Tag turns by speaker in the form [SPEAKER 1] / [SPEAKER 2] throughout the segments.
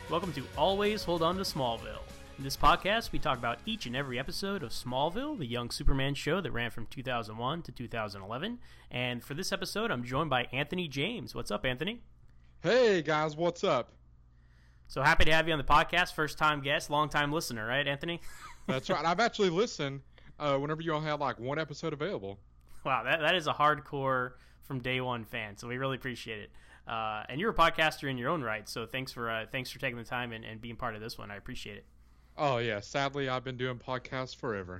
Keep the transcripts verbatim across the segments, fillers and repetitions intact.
[SPEAKER 1] Welcome to Always Hold On to Smallville. In this podcast, we talk about each and every episode of Smallville, the young Superman show that ran from two thousand one to two thousand eleven. And for this episode, I'm joined by Anthony James. What's up, Anthony?
[SPEAKER 2] Hey, guys, what's up?
[SPEAKER 1] So happy to have you on the podcast. First-time guest, long-time listener, right, Anthony?
[SPEAKER 2] That's right. I've actually listened uh, whenever you all have like one episode available.
[SPEAKER 1] Wow, that, that is a hardcore from day one fan, so we really appreciate it. Uh, and you're a podcaster in your own right, so thanks for uh, thanks for taking the time and, and being part of this one. I appreciate it.
[SPEAKER 2] Oh, yeah. Sadly, I've been doing podcasts forever.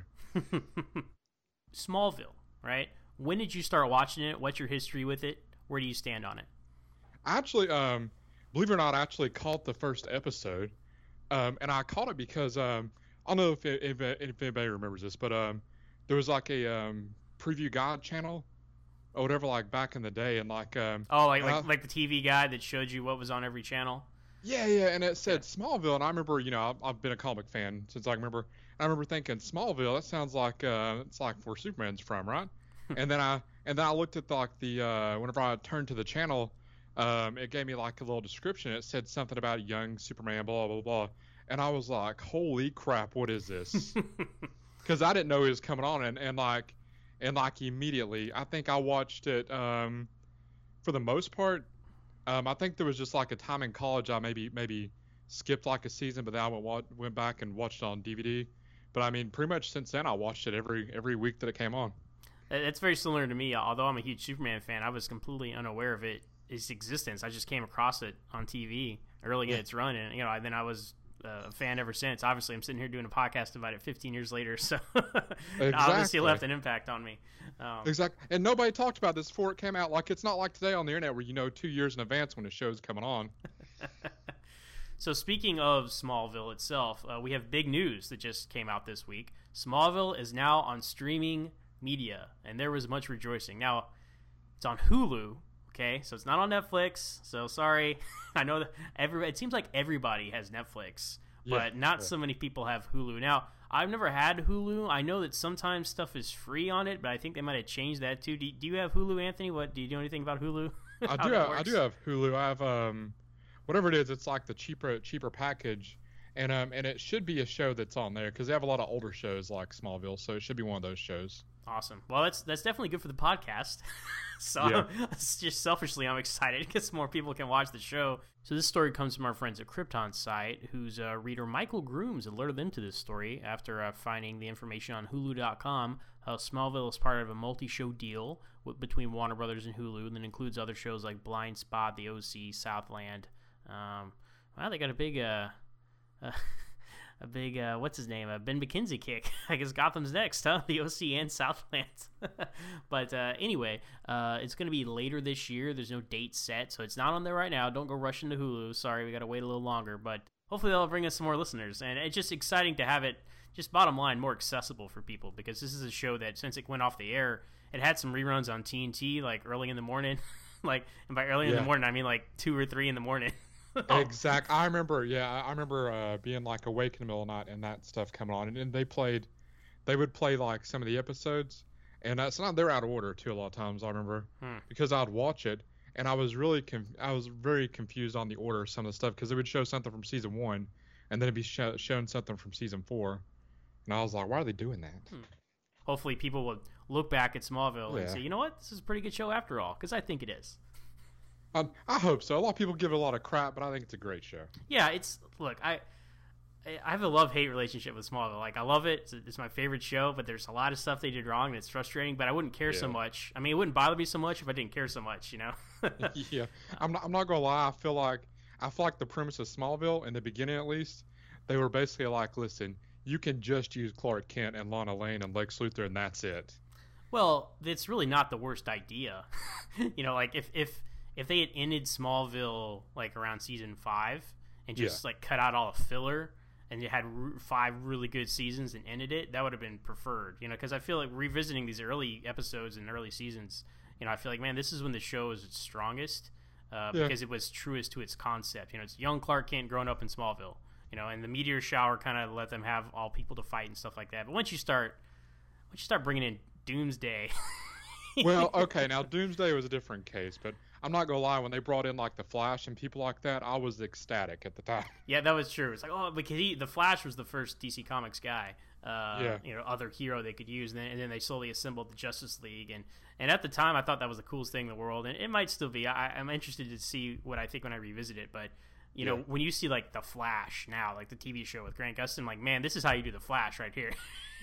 [SPEAKER 1] Smallville, right? When did you start watching it? What's your history with it? Where do you stand on it?
[SPEAKER 2] Actually, um, believe it or not, I actually caught the first episode. Um, and I caught it because, um, I don't know if, if, if anybody remembers this, but um, there was like a um, preview guide channel or whatever, like back in the day. And like, um,
[SPEAKER 1] oh, like, like,
[SPEAKER 2] I,
[SPEAKER 1] like the T V guide that showed you what was on every channel?
[SPEAKER 2] Yeah, yeah, and it said yeah. Smallville, and I remember, you know, I've, I've been a comic fan since I remember. I remember thinking Smallville. That sounds like uh, it's like where Superman's from, right? and then I and then I looked at the, like the uh, whenever I turned to the channel, um, it gave me like a little description. It said something about young Superman, blah blah blah, and I was like, holy crap, what is this? Because I didn't know he was coming on, and, and like and like immediately, I think I watched it um, for the most part. Um, I think there was just like a time in college I maybe maybe skipped like a season, but then I went went back and watched it on D V D. But I mean, pretty much since then I watched it every every week that it came on.
[SPEAKER 1] It's very similar to me. Although I'm a huge Superman fan, I was completely unaware of it its existence. I just came across it on T V early in its run, and you know, and then I was a fan ever since. Obviously, I'm sitting here doing a podcast about it fifteen years later, so
[SPEAKER 2] exactly.
[SPEAKER 1] it obviously left an impact on me. Um,
[SPEAKER 2] exactly. And nobody talked about this before it came out. Like, it's not like today on the internet where you know two years in advance when a show's coming on.
[SPEAKER 1] So speaking of Smallville itself, uh, we have big news that just came out this week. Smallville is now on streaming media, and there was much rejoicing. Now, it's on Hulu, okay? So it's not on Netflix, so sorry. I know that every, it seems like everybody has Netflix, but yeah, not yeah. so many people have Hulu. Now, I've never had Hulu. I know that sometimes stuff is free on it, but I think they might have changed that too. Do, do you have Hulu, Anthony? What do you know anything about Hulu?
[SPEAKER 2] I do. Have, I do have Hulu. I have um, whatever it is. It's like the cheaper cheaper package, and um, and it should be a show that's on there because they have a lot of older shows like Smallville, so it should be one of those shows.
[SPEAKER 1] Awesome. Well, that's that's definitely good for the podcast. so
[SPEAKER 2] yeah.
[SPEAKER 1] just selfishly, I'm excited because more people can watch the show. So this story comes from our friends at Krypton site, whose uh, reader Michael Grooms alerted them to this story after uh, finding the information on Hulu dot com. How Smallville is part of a multi-show deal w- between Warner Brothers and Hulu, and that includes other shows like Blind Spot, The O C, Southland. Um, well, they got a big... Uh, uh, A big, uh, what's his name? A Ben McKenzie kick. I guess Gotham's next, huh? The O C and Southland. but uh, anyway, uh, it's going to be later this year. There's no date set, so it's not on there right now. Don't go rushing to Hulu. Sorry, we got to wait a little longer. But hopefully they'll bring us some more listeners. And it's just exciting to have it, just bottom line, more accessible for people. Because this is a show that, since it went off the air, it had some reruns on T N T, like early in the morning. like, and by early
[SPEAKER 2] yeah.
[SPEAKER 1] in the morning, I mean like two or three in the morning.
[SPEAKER 2] Exact. I remember. Yeah, I remember uh, being like awake in the middle of the night and that stuff coming on, and, and they played. They would play like some of the episodes, and uh, sometimes they're out of order too. A lot of times, I remember
[SPEAKER 1] hmm.
[SPEAKER 2] because I'd watch it, and I was really conf- I was very confused on the order of some of the stuff because they would show something from season one, and then it'd be sh- showing something from season four, and I was like, why are they doing that?
[SPEAKER 1] Hmm. Hopefully, people will look back at Smallville
[SPEAKER 2] yeah.
[SPEAKER 1] and say, you know what, this is a pretty good show after all, because I think it is.
[SPEAKER 2] Um, I hope so. A lot of people give it a lot of crap, but I think it's a great show.
[SPEAKER 1] Yeah, it's look, I I have a love-hate relationship with Smallville. Like, I love it. It's, it's my favorite show, but there's a lot of stuff they did wrong, and it's frustrating. But I wouldn't care
[SPEAKER 2] yeah.
[SPEAKER 1] so much. I mean, it wouldn't bother me so much if I didn't care so much, you know.
[SPEAKER 2] yeah, I'm not. I'm not gonna lie. I feel like I feel like the premise of Smallville, in the beginning at least, they were basically like, listen, you can just use Clark Kent and Lana Lane and Lex Luthor, and that's it.
[SPEAKER 1] Well, it's really not the worst idea. you know, like if if. If they had ended Smallville like around season five and just
[SPEAKER 2] yeah.
[SPEAKER 1] like cut out all the filler and you had re- five really good seasons and ended it, that would have been preferred. You know, because I feel like revisiting these early episodes and early seasons, you know, I feel like, man, this is when the show is its strongest uh,
[SPEAKER 2] yeah.
[SPEAKER 1] because it was truest to its concept. You know, it's young Clark Kent growing up in Smallville. You know, and the meteor shower kind of let them have all people to fight and stuff like that. But once you start, once you start bringing in Doomsday.
[SPEAKER 2] Well, okay, now Doomsday was a different case, but I'm not gonna lie. When they brought in like the Flash and people like that, I was ecstatic at the time.
[SPEAKER 1] Yeah, that was true. It's like, oh, because he, the Flash was the first D C Comics guy, uh,
[SPEAKER 2] Yeah.
[SPEAKER 1] you know, other hero they could use, and then, and then they slowly assembled the Justice League, and and at the time I thought that was the coolest thing in the world, and it might still be. I, I'm interested to see what I think when I revisit it, but you know,
[SPEAKER 2] Yeah.
[SPEAKER 1] when you see like the Flash now, like the T V show with Grant Gustin, like, man, this is how you do the Flash right here.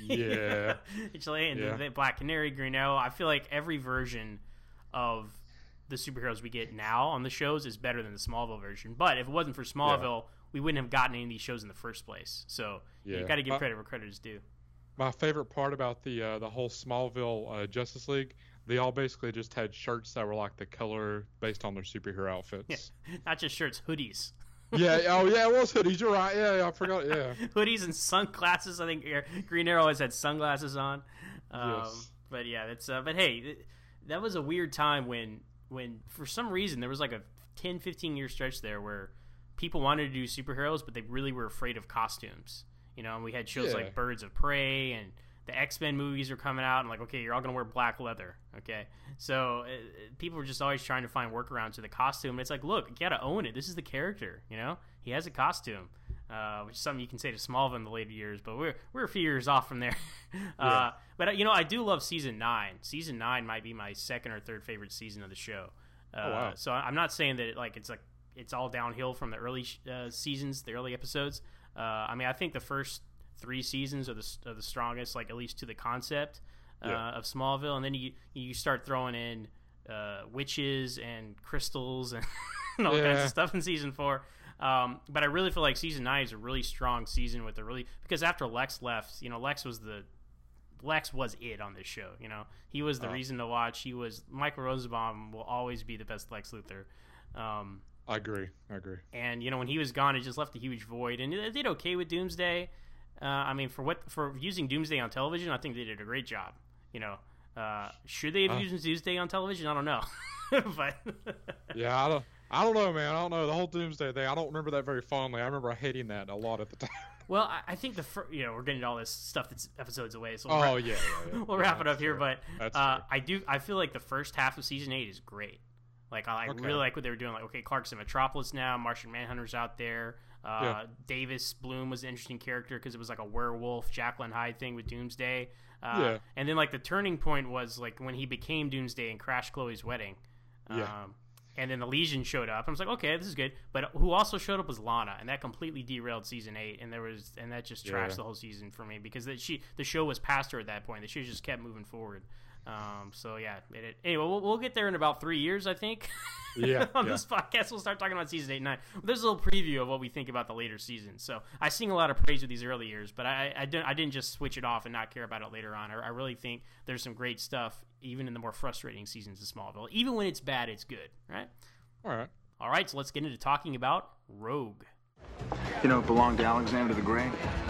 [SPEAKER 2] Yeah.
[SPEAKER 1] It's like, and
[SPEAKER 2] Yeah.
[SPEAKER 1] the Black Canary, Green Arrow. I feel like every version of the superheroes we get now on the shows is better than the Smallville version. But if it wasn't for Smallville, we wouldn't have gotten any of these shows in the first place. So
[SPEAKER 2] Yeah.
[SPEAKER 1] you got to give
[SPEAKER 2] Uh,
[SPEAKER 1] credit where credit is due.
[SPEAKER 2] My favorite part about the uh, the whole Smallville uh, Justice League, they all basically just had shirts that were like the color based on their superhero outfits.
[SPEAKER 1] Yeah. Not just shirts, hoodies.
[SPEAKER 2] Yeah. Oh, yeah. It was hoodies. You're right. Yeah. yeah I forgot. Yeah.
[SPEAKER 1] Hoodies and sunglasses. I think Green Arrow always had sunglasses on. Um,
[SPEAKER 2] Yes.
[SPEAKER 1] But yeah, that's. Uh, but hey, th- that was a weird time when when for some reason there was like a ten, fifteen year stretch there where people wanted to do superheroes, but they really were afraid of costumes. You know, and we had shows
[SPEAKER 2] Yeah.
[SPEAKER 1] like Birds of Prey and the X-Men movies were coming out, and like, okay, you're all gonna wear black leather, okay? So uh, people were just always trying to find workarounds to the costume. And it's like, look, you gotta own it. This is the character, you know. He has a costume, uh, which is something you can say to Smallville in the later years, but we're we're a few years off from there. uh,
[SPEAKER 2] Yeah.
[SPEAKER 1] But you know, I do love season nine. Season nine might be my second or third favorite season of the show. Uh,
[SPEAKER 2] Oh, wow.
[SPEAKER 1] So I'm not saying that it, like it's like it's all downhill from the early uh, seasons, the early episodes. Uh, I mean, I think the first three seasons are the are the strongest, like at least to the concept uh,
[SPEAKER 2] Yeah.
[SPEAKER 1] of Smallville, and then you you start throwing in uh, witches and crystals and all kinds
[SPEAKER 2] Yeah.
[SPEAKER 1] of stuff in season four. Um, but I really feel like season nine is a really strong season with a really because after Lex left, you know, Lex was the Lex was it on this show. You know, he was the
[SPEAKER 2] Oh.
[SPEAKER 1] reason to watch. He was Michael Rosenbaum will always be the best Lex Luthor. Um,
[SPEAKER 2] I agree. I agree.
[SPEAKER 1] and you know, when he was gone, it just left a huge void. And it did okay with Doomsday. Uh, I mean, for what for using Doomsday on television, I think they did a great job. You know, uh, should they have
[SPEAKER 2] Uh.
[SPEAKER 1] used Doomsday on television? I don't know, but
[SPEAKER 2] Yeah. I don't. I don't know, man. I don't know the whole Doomsday thing. I don't remember that very fondly. I remember hating that a lot at the time.
[SPEAKER 1] well, I, I think the fir- you know we're getting to all this stuff that's episodes away, so
[SPEAKER 2] Oh
[SPEAKER 1] we'll,
[SPEAKER 2] yeah. yeah, yeah.
[SPEAKER 1] we'll
[SPEAKER 2] Yeah,
[SPEAKER 1] wrap it up
[SPEAKER 2] that's
[SPEAKER 1] here.
[SPEAKER 2] true.
[SPEAKER 1] But
[SPEAKER 2] That's
[SPEAKER 1] uh,
[SPEAKER 2] true.
[SPEAKER 1] I do I feel like the first half of season eight is great. Like I, I
[SPEAKER 2] Okay.
[SPEAKER 1] really like what they were doing. Like okay, Clark's in Metropolis now. Martian Manhunter's out there. Uh,
[SPEAKER 2] Yeah.
[SPEAKER 1] Davis Bloom was an interesting character because it was like a werewolf Jacqueline Hyde thing with Doomsday. Uh,
[SPEAKER 2] Yeah.
[SPEAKER 1] And then like the turning point was like when he became Doomsday and crashed Chloe's wedding.
[SPEAKER 2] Yeah.
[SPEAKER 1] Um, and then the Legion showed up. I was like, okay, this is good. But who also showed up was Lana, and that completely derailed season eight. And there was, and that just trashed
[SPEAKER 2] Yeah.
[SPEAKER 1] the whole season for me because the, she, the show was past her at that point. The show just kept moving forward. Um, so yeah. It, it, anyway, we'll, we'll get there in about three years, I think.
[SPEAKER 2] Yeah,
[SPEAKER 1] On
[SPEAKER 2] yeah.
[SPEAKER 1] this podcast, we'll start talking about season eight and nine. There's a little preview of what we think about the later seasons. So I sing a lot of praise with these early years, but I, I didn't, I didn't just switch it off and not care about it later on. I, I really think there's some great stuff even in the more frustrating seasons of Smallville. Even when it's bad, it's good, right?
[SPEAKER 2] All right.
[SPEAKER 1] All right, so let's get into talking about Rogue.
[SPEAKER 3] You know, it belonged to Alexander the Great.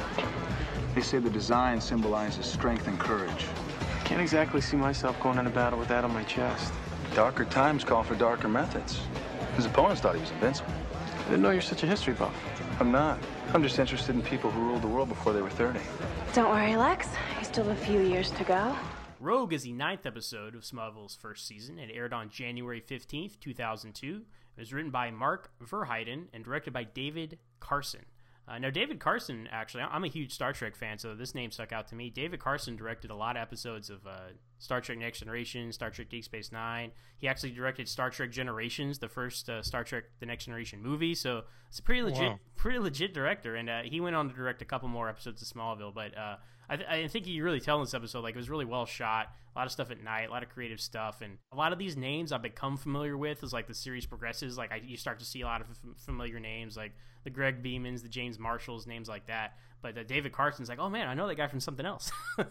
[SPEAKER 3] They say the design symbolizes strength and courage.
[SPEAKER 4] Can't exactly see myself going into battle with that on my chest.
[SPEAKER 3] Darker times call for darker methods. His opponents thought he was invincible.
[SPEAKER 4] I didn't know you're such a history buff.
[SPEAKER 3] I'm not. I'm just interested in people who ruled the world before they were thirty.
[SPEAKER 5] Don't worry, Lex. You still have a few years to go.
[SPEAKER 1] Rogue is the ninth episode of Smallville's first season. It aired on January fifteenth, two thousand two. It was written by Mark Verheiden and directed by David Carson. Uh, now, David Carson, actually, I'm a huge Star Trek fan, so this name stuck out to me. David Carson directed a lot of episodes of uh, Star Trek Next Generation, Star Trek Deep Space Nine. He actually directed Star Trek Generations, the first uh, Star Trek The Next Generation movie, so it's a pretty legit
[SPEAKER 2] Wow.
[SPEAKER 1] pretty legit director, and uh, he went on to direct a couple more episodes of Smallville, but uh, I, th- I think you really tell in this episode, like, it was really well shot, a lot of stuff at night, a lot of creative stuff, and a lot of these names I've become familiar with as, like, the series progresses. Like, I, you start to see a lot of f- familiar names, like the Greg Beemans, the James Marshalls, names like that, but uh, David Carson's like, oh man, I know that guy from something else.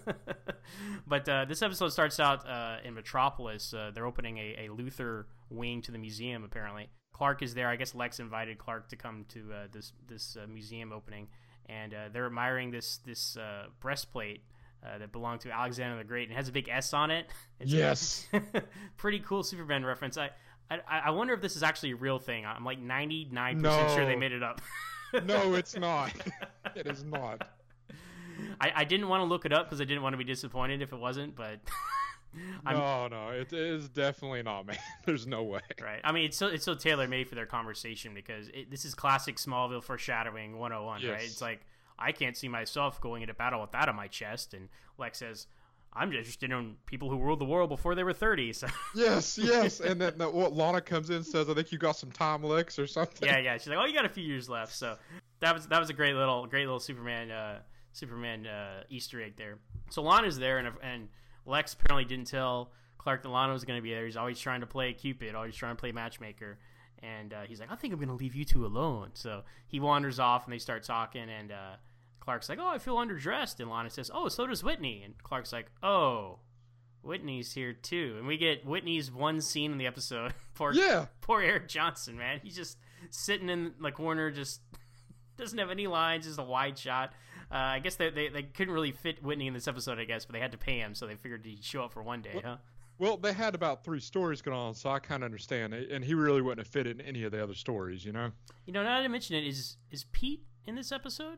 [SPEAKER 1] But uh, this episode starts out uh, in Metropolis. Uh, they're opening a, a Luthor wing to the museum, apparently. Clark is there. I guess Lex invited Clark to come to uh, this this uh, museum opening, and uh, they're admiring this this uh, breastplate uh, that belonged to Alexander the Great, and it has a big S on it. It's
[SPEAKER 2] Yes.
[SPEAKER 1] pretty cool Superman reference. I, I I wonder if this is actually a real thing. I'm like ninety-nine percent
[SPEAKER 2] No.
[SPEAKER 1] sure they made it up.
[SPEAKER 2] No, it's not. It is not.
[SPEAKER 1] I, I didn't want to look it up because I didn't want to be disappointed if it wasn't, but
[SPEAKER 2] No, no, it is definitely not, man. There's no way.
[SPEAKER 1] Right. I mean, it's so it's so tailor made for their conversation because it, this is classic Smallville foreshadowing one oh one,
[SPEAKER 2] Yes.
[SPEAKER 1] right? It's like I can't see myself going into battle with that on my chest, and Lex says, "I'm interested in people who ruled the world before they were thirty." So
[SPEAKER 2] Yes, yes. And then the, what Lana comes in and says, I think you got some time licks or something.
[SPEAKER 1] yeah, yeah. She's like, "Oh, you got a few years left." So that was that was a great little great little Superman uh, Superman uh, Easter egg there. So Lana's there, and and Lex apparently didn't tell Clark that Lana was going to be there. He's always trying to play Cupid, always trying to play matchmaker. And uh, he's like, I think I'm going to leave you two alone. So he wanders off, and they start talking, and uh, Clark's like, oh, I feel underdressed. And Lana says, oh, so does Whitney. And Clark's like, oh, Whitney's here too. And we get Whitney's one scene in the episode. poor,
[SPEAKER 2] Yeah.
[SPEAKER 1] poor Eric Johnson, man. He's just sitting in the corner, just doesn't have any lines, just a wide shot. Uh, I guess they, they they couldn't really fit Whitney in this episode, I guess, but they had to pay him, so they figured he'd show up for one day,
[SPEAKER 2] Well,
[SPEAKER 1] huh?
[SPEAKER 2] Well, they had about three stories going on, so I kind of understand. And he really wouldn't have fit in any of the other stories, you know?
[SPEAKER 1] You know, now that I mention it, is is Pete in this episode?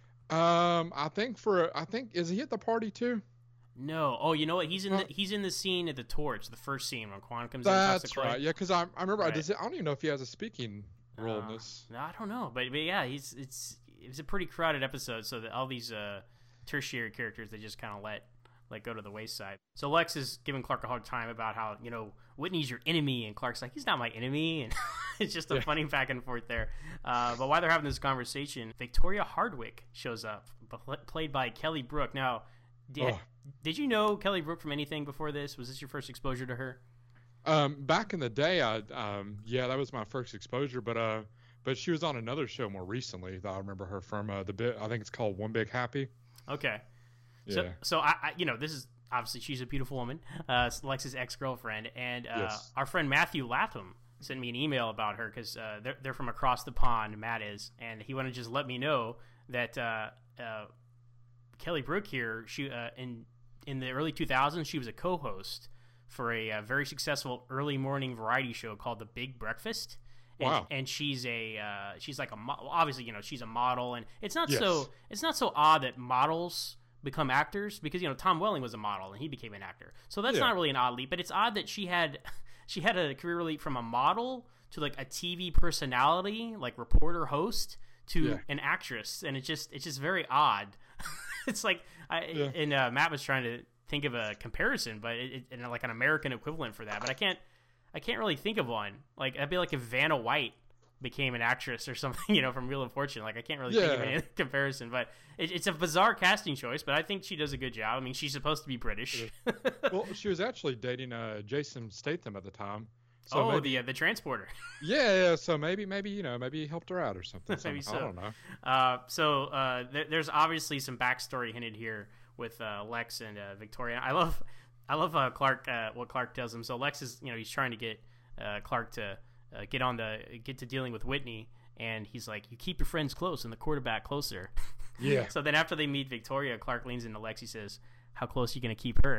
[SPEAKER 2] Um, I think for, I think, is he at the party too?
[SPEAKER 1] No. Oh, you know what? He's in the
[SPEAKER 2] Huh.
[SPEAKER 1] he's in the scene at the torch, the first scene when Quan comes in and talks
[SPEAKER 2] That's
[SPEAKER 1] to Clay.
[SPEAKER 2] right. Yeah, because I, I remember, I,
[SPEAKER 1] Right.
[SPEAKER 2] does it, I don't even know if he has a speaking role in
[SPEAKER 1] Uh,
[SPEAKER 2] this.
[SPEAKER 1] No, I don't know, but, but yeah, he's it's it was a pretty crowded episode, so that all these uh, tertiary characters they just kind of let like go to the wayside. So Lex is giving Clark a hard time about how, you know, Whitney's your enemy, and Clark's like, he's not my enemy, and it's just a
[SPEAKER 2] Yeah.
[SPEAKER 1] funny back and forth there. Uh, but while they're having this conversation, Victoria Hardwick shows up, pl- played by Kelly Brook. Now, did,
[SPEAKER 2] Oh.
[SPEAKER 1] did you know Kelly Brook from anything before this? Was this your first exposure to her?
[SPEAKER 2] Um, back in the day, I, um, yeah, that was my first exposure, but, uh, but she was on another show more recently that I remember her from, uh, the bit, I think it's called One Big Happy.
[SPEAKER 1] Okay.
[SPEAKER 2] Yeah.
[SPEAKER 1] So, so I, I, you know, this is obviously she's a beautiful woman, uh, Lex's ex-girlfriend, and uh,
[SPEAKER 2] Yes.
[SPEAKER 1] our friend Matthew Latham sent me an email about her because uh, they're they're from across the pond. Matt is, and he wanted to just let me know that uh, uh, Kelly Brook here, she uh, in in the early two thousands, she was a co-host for a, uh very successful early morning variety show called The Big Breakfast. And,
[SPEAKER 2] Wow.
[SPEAKER 1] and she's a uh, she's like a mo- obviously, you know, she's a model, and it's not
[SPEAKER 2] Yes.
[SPEAKER 1] so it's not so odd that models become actors because, you know, Tom Welling was a model and he became an actor, so that's
[SPEAKER 2] Yeah.
[SPEAKER 1] not really an odd leap. But it's odd that she had she had a career leap from a model to like a T V personality, like reporter host, to
[SPEAKER 2] Yeah.
[SPEAKER 1] an actress, and it's just it's just very odd. It's like I
[SPEAKER 2] Yeah.
[SPEAKER 1] and uh, Matt was trying to think of a comparison, but it, it, and like an American equivalent for that, but I can't I can't really think of one. Like I'd be like if Vanna White became an actress or something, you know, from Wheel of Fortune. Like I can't really think of
[SPEAKER 2] Yeah.
[SPEAKER 1] any comparison, but it, it's a bizarre casting choice. But I think she does a good job. I mean, she's supposed to be British.
[SPEAKER 2] Well, she was actually dating, uh, Jason Statham at the time. So
[SPEAKER 1] oh,
[SPEAKER 2] maybe,
[SPEAKER 1] the uh, the transporter.
[SPEAKER 2] yeah, yeah, so maybe, maybe, you know, maybe he helped her out or something.
[SPEAKER 1] Maybe
[SPEAKER 2] somehow.
[SPEAKER 1] so.
[SPEAKER 2] I don't know.
[SPEAKER 1] Uh, so uh, there, there's obviously some backstory hinted here with uh, Lex and uh, Victoria. I love, I love uh, Clark. Uh, what Clark tells him. So Lex is, you know, he's trying to get uh, Clark to uh, get on the get to dealing with Whitney, and he's like, "You keep your friends close and the quarterback closer."
[SPEAKER 2] Yeah.
[SPEAKER 1] So then after they meet Victoria, Clark leans into Lex. He says, "How close are you gonna keep her?"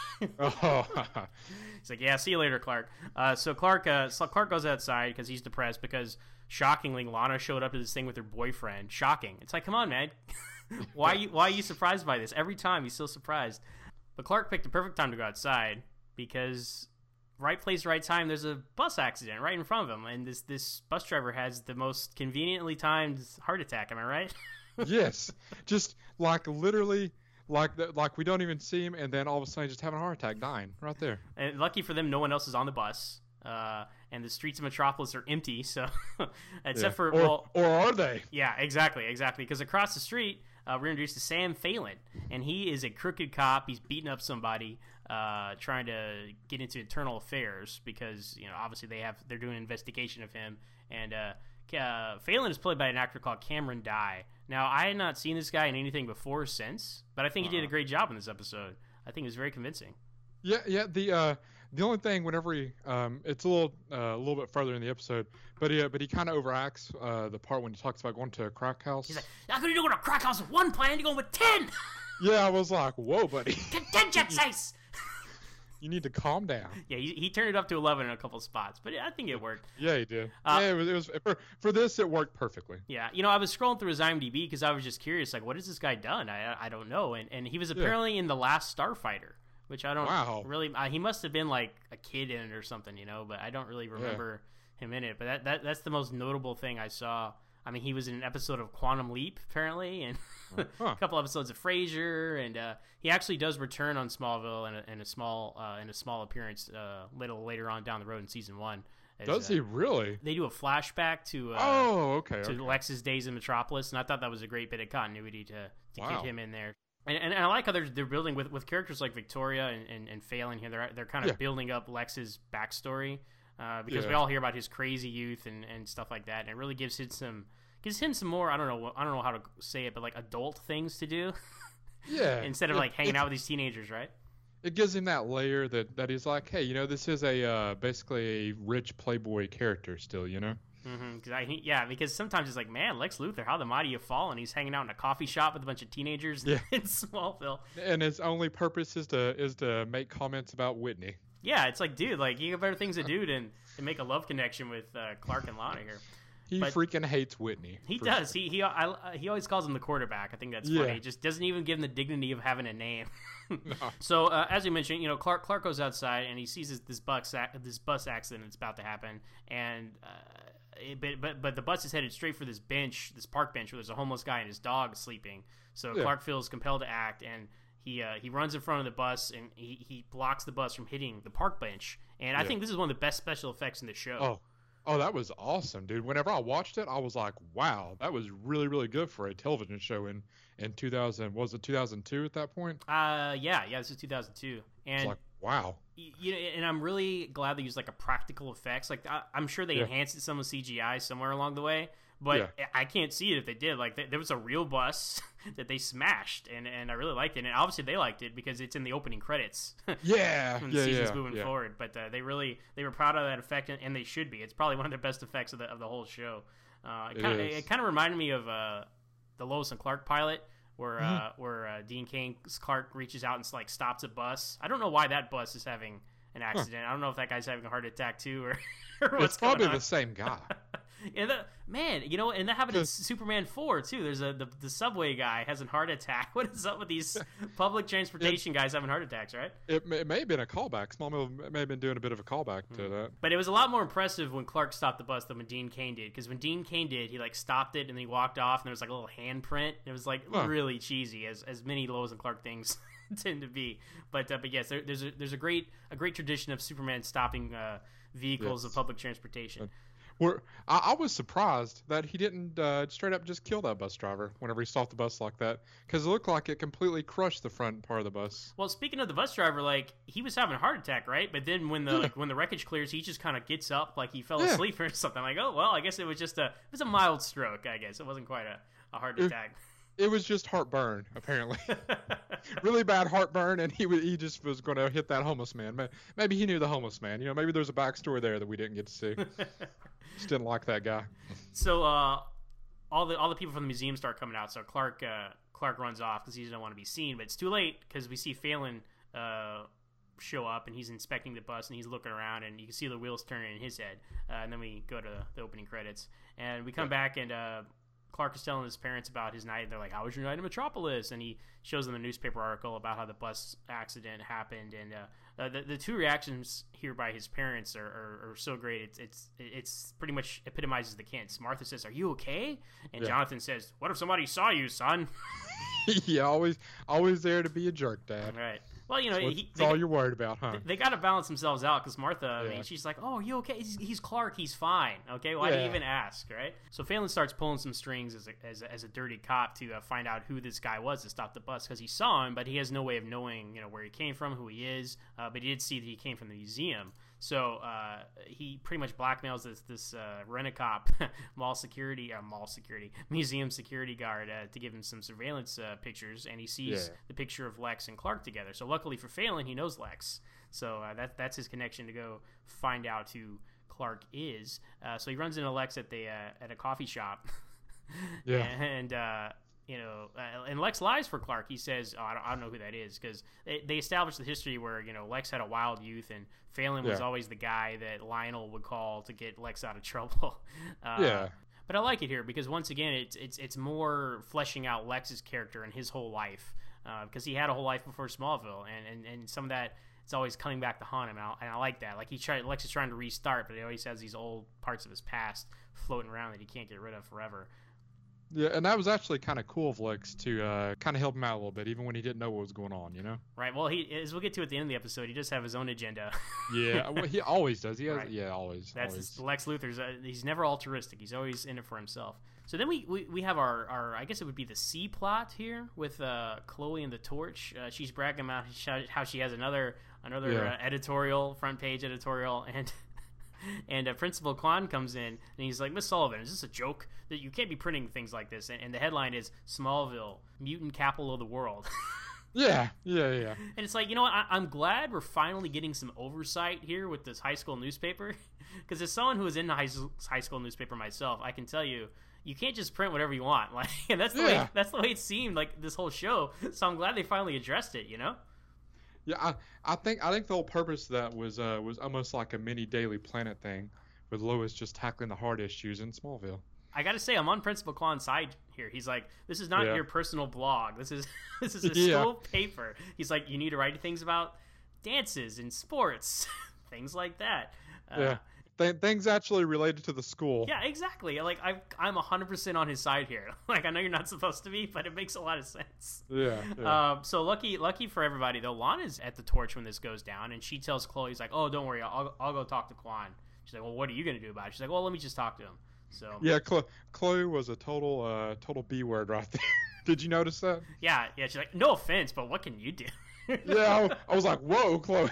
[SPEAKER 2] Oh,
[SPEAKER 1] He's like, "Yeah, see you later, Clark." Uh, so Clark, uh, so Clark goes outside because he's depressed because shockingly, Lana showed up to this thing with her boyfriend. Shocking. It's like, come on, man. why are you Why are you surprised by this? Every time he's so surprised. But Clark picked the perfect time to go outside because right place, right time. There's a bus accident right in front of him, and this this bus driver has the most conveniently timed heart attack. Am I right?
[SPEAKER 2] yes. Just like literally, like the, like we don't even see him, and then all of a sudden, just having a heart attack, dying right there.
[SPEAKER 1] And lucky for them, no one else is on the bus. Uh, and the streets of Metropolis are empty, so except
[SPEAKER 2] Yeah.
[SPEAKER 1] for
[SPEAKER 2] or,
[SPEAKER 1] well,
[SPEAKER 2] or are they?
[SPEAKER 1] yeah, exactly, exactly. Because across the street, uh, we're introduced to Sam Phelan, and he is a crooked cop. He's beating up somebody, uh, trying to get into internal affairs because, you know, obviously they have they're doing an investigation of him. And uh, uh, Phelan is played by an actor called Cameron Dye. Now, I had not seen this guy in anything before or since, but I think he did a great job in this episode. I think it was very convincing.
[SPEAKER 2] Yeah, yeah. The uh, the only thing whenever he, um, it's a little, uh, a little bit further in the episode, but he, but he kind of overacts uh, the part when he talks about going to a crack house.
[SPEAKER 1] He's like, "How can you go to a crack house with one plan? You're going with ten.
[SPEAKER 2] Yeah, I was like, whoa, buddy,
[SPEAKER 1] Contingencies."
[SPEAKER 2] you need to calm down.
[SPEAKER 1] Yeah, he, he turned it up to eleven in a couple spots, but I think it worked.
[SPEAKER 2] Yeah, he did.
[SPEAKER 1] Uh,
[SPEAKER 2] yeah, it was, it was for, for this, it worked perfectly.
[SPEAKER 1] Yeah, you know, I was scrolling through his IMDb because I was just curious, like, what has this guy done? I I don't know. And and he was apparently in The Last Starfighter, which I don't
[SPEAKER 2] Wow.
[SPEAKER 1] really. Uh, he must have been like a kid in it or something, you know. But I don't really remember him in it. But that, that that's the most notable thing I saw. I mean, he was in an episode of Quantum Leap, apparently, and
[SPEAKER 2] Huh.
[SPEAKER 1] a couple episodes of Frasier, and uh, he actually does return on Smallville in a, in a small uh, in a small appearance uh, little later on down the road in season one. As,
[SPEAKER 2] Does
[SPEAKER 1] uh,
[SPEAKER 2] he really?
[SPEAKER 1] They do a flashback to uh,
[SPEAKER 2] Oh, okay.
[SPEAKER 1] to
[SPEAKER 2] okay.
[SPEAKER 1] Lex's days in Metropolis, and I thought that was a great bit of continuity to to
[SPEAKER 2] Wow.
[SPEAKER 1] get him in there. And, and I like how they're they're building with, with characters like Victoria and, and, and Phelan here. They're they're kind of
[SPEAKER 2] Yeah.
[SPEAKER 1] building up Lex's backstory uh, because
[SPEAKER 2] Yeah.
[SPEAKER 1] we all hear about his crazy youth and, and stuff like that, and it really gives him some gives him some more. I don't know I don't know how to say it, but like adult things to do
[SPEAKER 2] Yeah.
[SPEAKER 1] instead of
[SPEAKER 2] It-
[SPEAKER 1] like hanging
[SPEAKER 2] it's-
[SPEAKER 1] out with these teenagers, right?
[SPEAKER 2] It gives him that layer that, that he's like, hey, you know, this is a uh, basically a rich playboy character still, you know?
[SPEAKER 1] Mm-hmm. Cause I, he- yeah, because sometimes it's like, man, Lex Luthor, how the mighty have fallen. He's hanging out in a coffee shop with a bunch of teenagers
[SPEAKER 2] Yeah.
[SPEAKER 1] in Smallville.
[SPEAKER 2] And his only purpose is to is to make comments about Whitney.
[SPEAKER 1] Yeah, it's like, dude, like you have better things to do than to make a love connection with uh, Clark and Lana here.
[SPEAKER 2] He
[SPEAKER 1] But-
[SPEAKER 2] freaking hates Whitney.
[SPEAKER 1] He
[SPEAKER 2] for
[SPEAKER 1] does.
[SPEAKER 2] sure.
[SPEAKER 1] He he I, uh, he always calls him the quarterback. I think that's
[SPEAKER 2] Yeah.
[SPEAKER 1] funny. He just doesn't even give him the dignity of having a name.
[SPEAKER 2] No.
[SPEAKER 1] So uh, as we mentioned, you know, Clark Clark goes outside and he sees this, this bus ac- this bus accident that's about to happen, and uh, it, but but but the bus is headed straight for this bench, this park bench where there's a homeless guy and his dog sleeping. So
[SPEAKER 2] Yeah.
[SPEAKER 1] Clark feels compelled to act, and he uh, he runs in front of the bus and he, he blocks the bus from hitting the park bench. And I
[SPEAKER 2] Yeah.
[SPEAKER 1] think this is one of the best special effects in the show.
[SPEAKER 2] Oh. Oh, that was awesome, dude. Whenever I watched it, I was like, wow, that was really, really good for a television show in, in two thousand. Was it two thousand two at that point?
[SPEAKER 1] Uh, yeah, yeah. This is two thousand two, and
[SPEAKER 2] It's like, wow.
[SPEAKER 1] y- you know, and I'm really glad they used like a practical effects. Like I, I'm sure they
[SPEAKER 2] Yeah.
[SPEAKER 1] enhanced it some with C G I somewhere along the way, but
[SPEAKER 2] Yeah.
[SPEAKER 1] I can't see it if they did. Like th- there was a real bus that they smashed, and, and I really liked it. And obviously they liked it because it's in the opening credits
[SPEAKER 2] Yeah,
[SPEAKER 1] when the
[SPEAKER 2] yeah,
[SPEAKER 1] season's
[SPEAKER 2] yeah,
[SPEAKER 1] moving
[SPEAKER 2] yeah.
[SPEAKER 1] forward. But uh, they really they were proud of that effect, and, and they should be. It's probably one of their best effects of the of the whole show. Uh, it
[SPEAKER 2] It
[SPEAKER 1] kind of
[SPEAKER 2] is.
[SPEAKER 1] it kind of reminded me of uh, the Lois and Clark pilot. Where
[SPEAKER 2] Mm-hmm.
[SPEAKER 1] uh, where uh, Dean Kane's Clark reaches out and like stops a bus. I don't know why that bus is having an accident. I don't know if that guy's having a heart attack too, or, or what's
[SPEAKER 2] It's probably
[SPEAKER 1] going on.
[SPEAKER 2] the same guy.
[SPEAKER 1] And the, man, you know, and that happened in
[SPEAKER 2] Cause-
[SPEAKER 1] Superman four too. There's a the, the subway guy has a heart attack. What is up with these public transportation guys having heart attacks, right?
[SPEAKER 2] It may, it may have been a callback. Smallville may have been doing a bit of a callback
[SPEAKER 1] Hmm.
[SPEAKER 2] to that.
[SPEAKER 1] But it was a lot more impressive when Clark stopped the bus than when Dean Cain did. Because when Dean Cain did, he like stopped it and then he walked off, and there was like a little handprint. It was like
[SPEAKER 2] Huh.
[SPEAKER 1] really cheesy, as as many Lois and Clark things tend to be. But uh, but yes, there, there's a there's a great a great tradition of Superman stopping uh, vehicles
[SPEAKER 2] Yes.
[SPEAKER 1] of public transportation.
[SPEAKER 2] We're, I, I was surprised that he didn't uh, straight up just kill that bus driver whenever he stopped the bus like that, because it looked like it completely crushed the front part of the bus.
[SPEAKER 1] Well, speaking of the bus driver, like he was having a heart attack, right? But then when the
[SPEAKER 2] Yeah.
[SPEAKER 1] like when the wreckage clears, he just kind of gets up, like he fell
[SPEAKER 2] Yeah.
[SPEAKER 1] asleep or something. Like, oh well, I guess it was just a it was a mild stroke. I guess it wasn't quite a, a heart
[SPEAKER 2] It-
[SPEAKER 1] attack.
[SPEAKER 2] It was just heartburn, apparently. Really bad heartburn, and he wa- he just was going to hit that homeless man. Ma- Maybe he knew the homeless man. You know, maybe there's a backstory there that we didn't get to see. Just didn't like that guy.
[SPEAKER 1] So uh, all the all the people from the museum start coming out. So Clark uh, Clark runs off because he doesn't want to be seen. But it's too late because we see Phelan uh, show up and he's inspecting the bus and he's looking around and you can see the wheels turning in his head. Uh, and then we go to the opening credits and we come
[SPEAKER 2] Yeah.
[SPEAKER 1] back and uh, Clark is telling his parents about his night. They're like, "How was your night in Metropolis?" And he shows them a newspaper article about how the bus accident happened. And uh, uh, the the two reactions here by his parents are, are, are so great. It's it's it's pretty much epitomizes the Kents. Martha says, "Are you okay?" And
[SPEAKER 2] Yeah.
[SPEAKER 1] Jonathan says, "What if somebody saw you, son?"
[SPEAKER 2] Yeah, always always there to be a jerk, Dad.
[SPEAKER 1] Right. Well, you know,
[SPEAKER 2] That's
[SPEAKER 1] he,
[SPEAKER 2] all you're worried about, huh?
[SPEAKER 1] they got to balance themselves out because Martha, I
[SPEAKER 2] Yeah.
[SPEAKER 1] mean, she's like, "Oh, are you okay? He's, he's Clark. He's fine. Okay, why do you
[SPEAKER 2] Yeah.
[SPEAKER 1] even ask, right?" So Phelan starts pulling some strings as a, as a, as a dirty cop to uh, find out who this guy was that stopped the bus because he saw him, but he has no way of knowing, you know, where he came from, who he is. Uh, but he did see that he came from the museum. So uh, he pretty much blackmails this this uh, rent-a-cop mall security, uh, mall security, museum security guard uh, to give him some surveillance uh, pictures, and he sees
[SPEAKER 2] Yeah.
[SPEAKER 1] the picture of Lex and Clark together. So luckily for Phelan, he knows Lex, so uh, that that's his connection to go find out who Clark is. Uh, so he runs into Lex at the uh, at a coffee shop,
[SPEAKER 2] Yeah.
[SPEAKER 1] and. Uh, you know, uh, and Lex lies for Clark. He says, oh, I, don't, I don't know who that is, because they, they established the history where, you know, Lex had a wild youth, and Phelan was
[SPEAKER 2] Yeah.
[SPEAKER 1] always the guy that Lionel would call to get Lex out of trouble. Uh,
[SPEAKER 2] Yeah.
[SPEAKER 1] But I like it here because, once again, it's it's it's more fleshing out Lex's character and his whole life. because uh, he had a whole life before Smallville, and, and, and some of that it's always coming back to haunt him, and I, and I like that. Like he tried, Lex is trying to restart, but he always has these old parts of his past floating around that he can't get rid of forever.
[SPEAKER 2] Yeah, and that was actually kind of cool of Lex to uh, kind of help him out a little bit, even when he didn't know what was going on, you know?
[SPEAKER 1] Right. Well, he as we'll get to at the end of the episode, he does have his own agenda.
[SPEAKER 2] Yeah, well, he always does. He has,
[SPEAKER 1] right.
[SPEAKER 2] yeah, always.
[SPEAKER 1] That's
[SPEAKER 2] always.
[SPEAKER 1] His, Lex Luthor's. Uh, he's never altruistic. He's always in it for himself. So then we, we, we have our, our, I guess it would be the C plot here with uh, Chloe and the Torch. Uh, she's bragging about how she has another another
[SPEAKER 2] yeah.
[SPEAKER 1] uh, editorial, front page editorial, and and uh, Principal Kwan comes in and he's like, Miss Sullivan, is this a joke? That you can't be printing things like this? And, and the headline is Smallville, mutant capital of the world.
[SPEAKER 2] Yeah, yeah, yeah.
[SPEAKER 1] And it's like, you know what? I, I'm glad we're finally getting some oversight here with this high school newspaper. Because as someone who is in the high, high school newspaper myself, I can tell you, you can't just print whatever you want. Like, and that's the
[SPEAKER 2] yeah.
[SPEAKER 1] way that's the way it seemed like this whole show. So I'm glad they finally addressed it. You know?
[SPEAKER 2] Yeah, I, I think I think the whole purpose of that was uh, was almost like a mini Daily Planet thing, with Lois just tackling the hard issues in Smallville.
[SPEAKER 1] I gotta say, I'm on Principal Kwan's side here. He's like, this is not
[SPEAKER 2] yeah.
[SPEAKER 1] your personal blog. This is this is a
[SPEAKER 2] yeah.
[SPEAKER 1] school paper. He's like, you need to write things about dances and sports, things like that. Uh,
[SPEAKER 2] yeah, Th- things actually related to the school.
[SPEAKER 1] Yeah, exactly. Like I, I'm one hundred percent on his side here. Like I know you're not supposed to be, but it makes a lot of sense.
[SPEAKER 2] Yeah. yeah.
[SPEAKER 1] Um, so lucky, lucky for everybody though. Lana's at the Torch when this goes down, and she tells Chloe, "He's like, oh, don't worry, I'll, I'll go talk to Kwan." She's like, "Well, what are you gonna do about it?" She's like, "Well, let me just talk to him." So
[SPEAKER 2] yeah, Chlo- Chloe was a total uh, total B word right there. Did you notice that?
[SPEAKER 1] Yeah, yeah. She's like, "No offense, but what can you do?"
[SPEAKER 2] yeah, I, I was like, "Whoa, Chloe."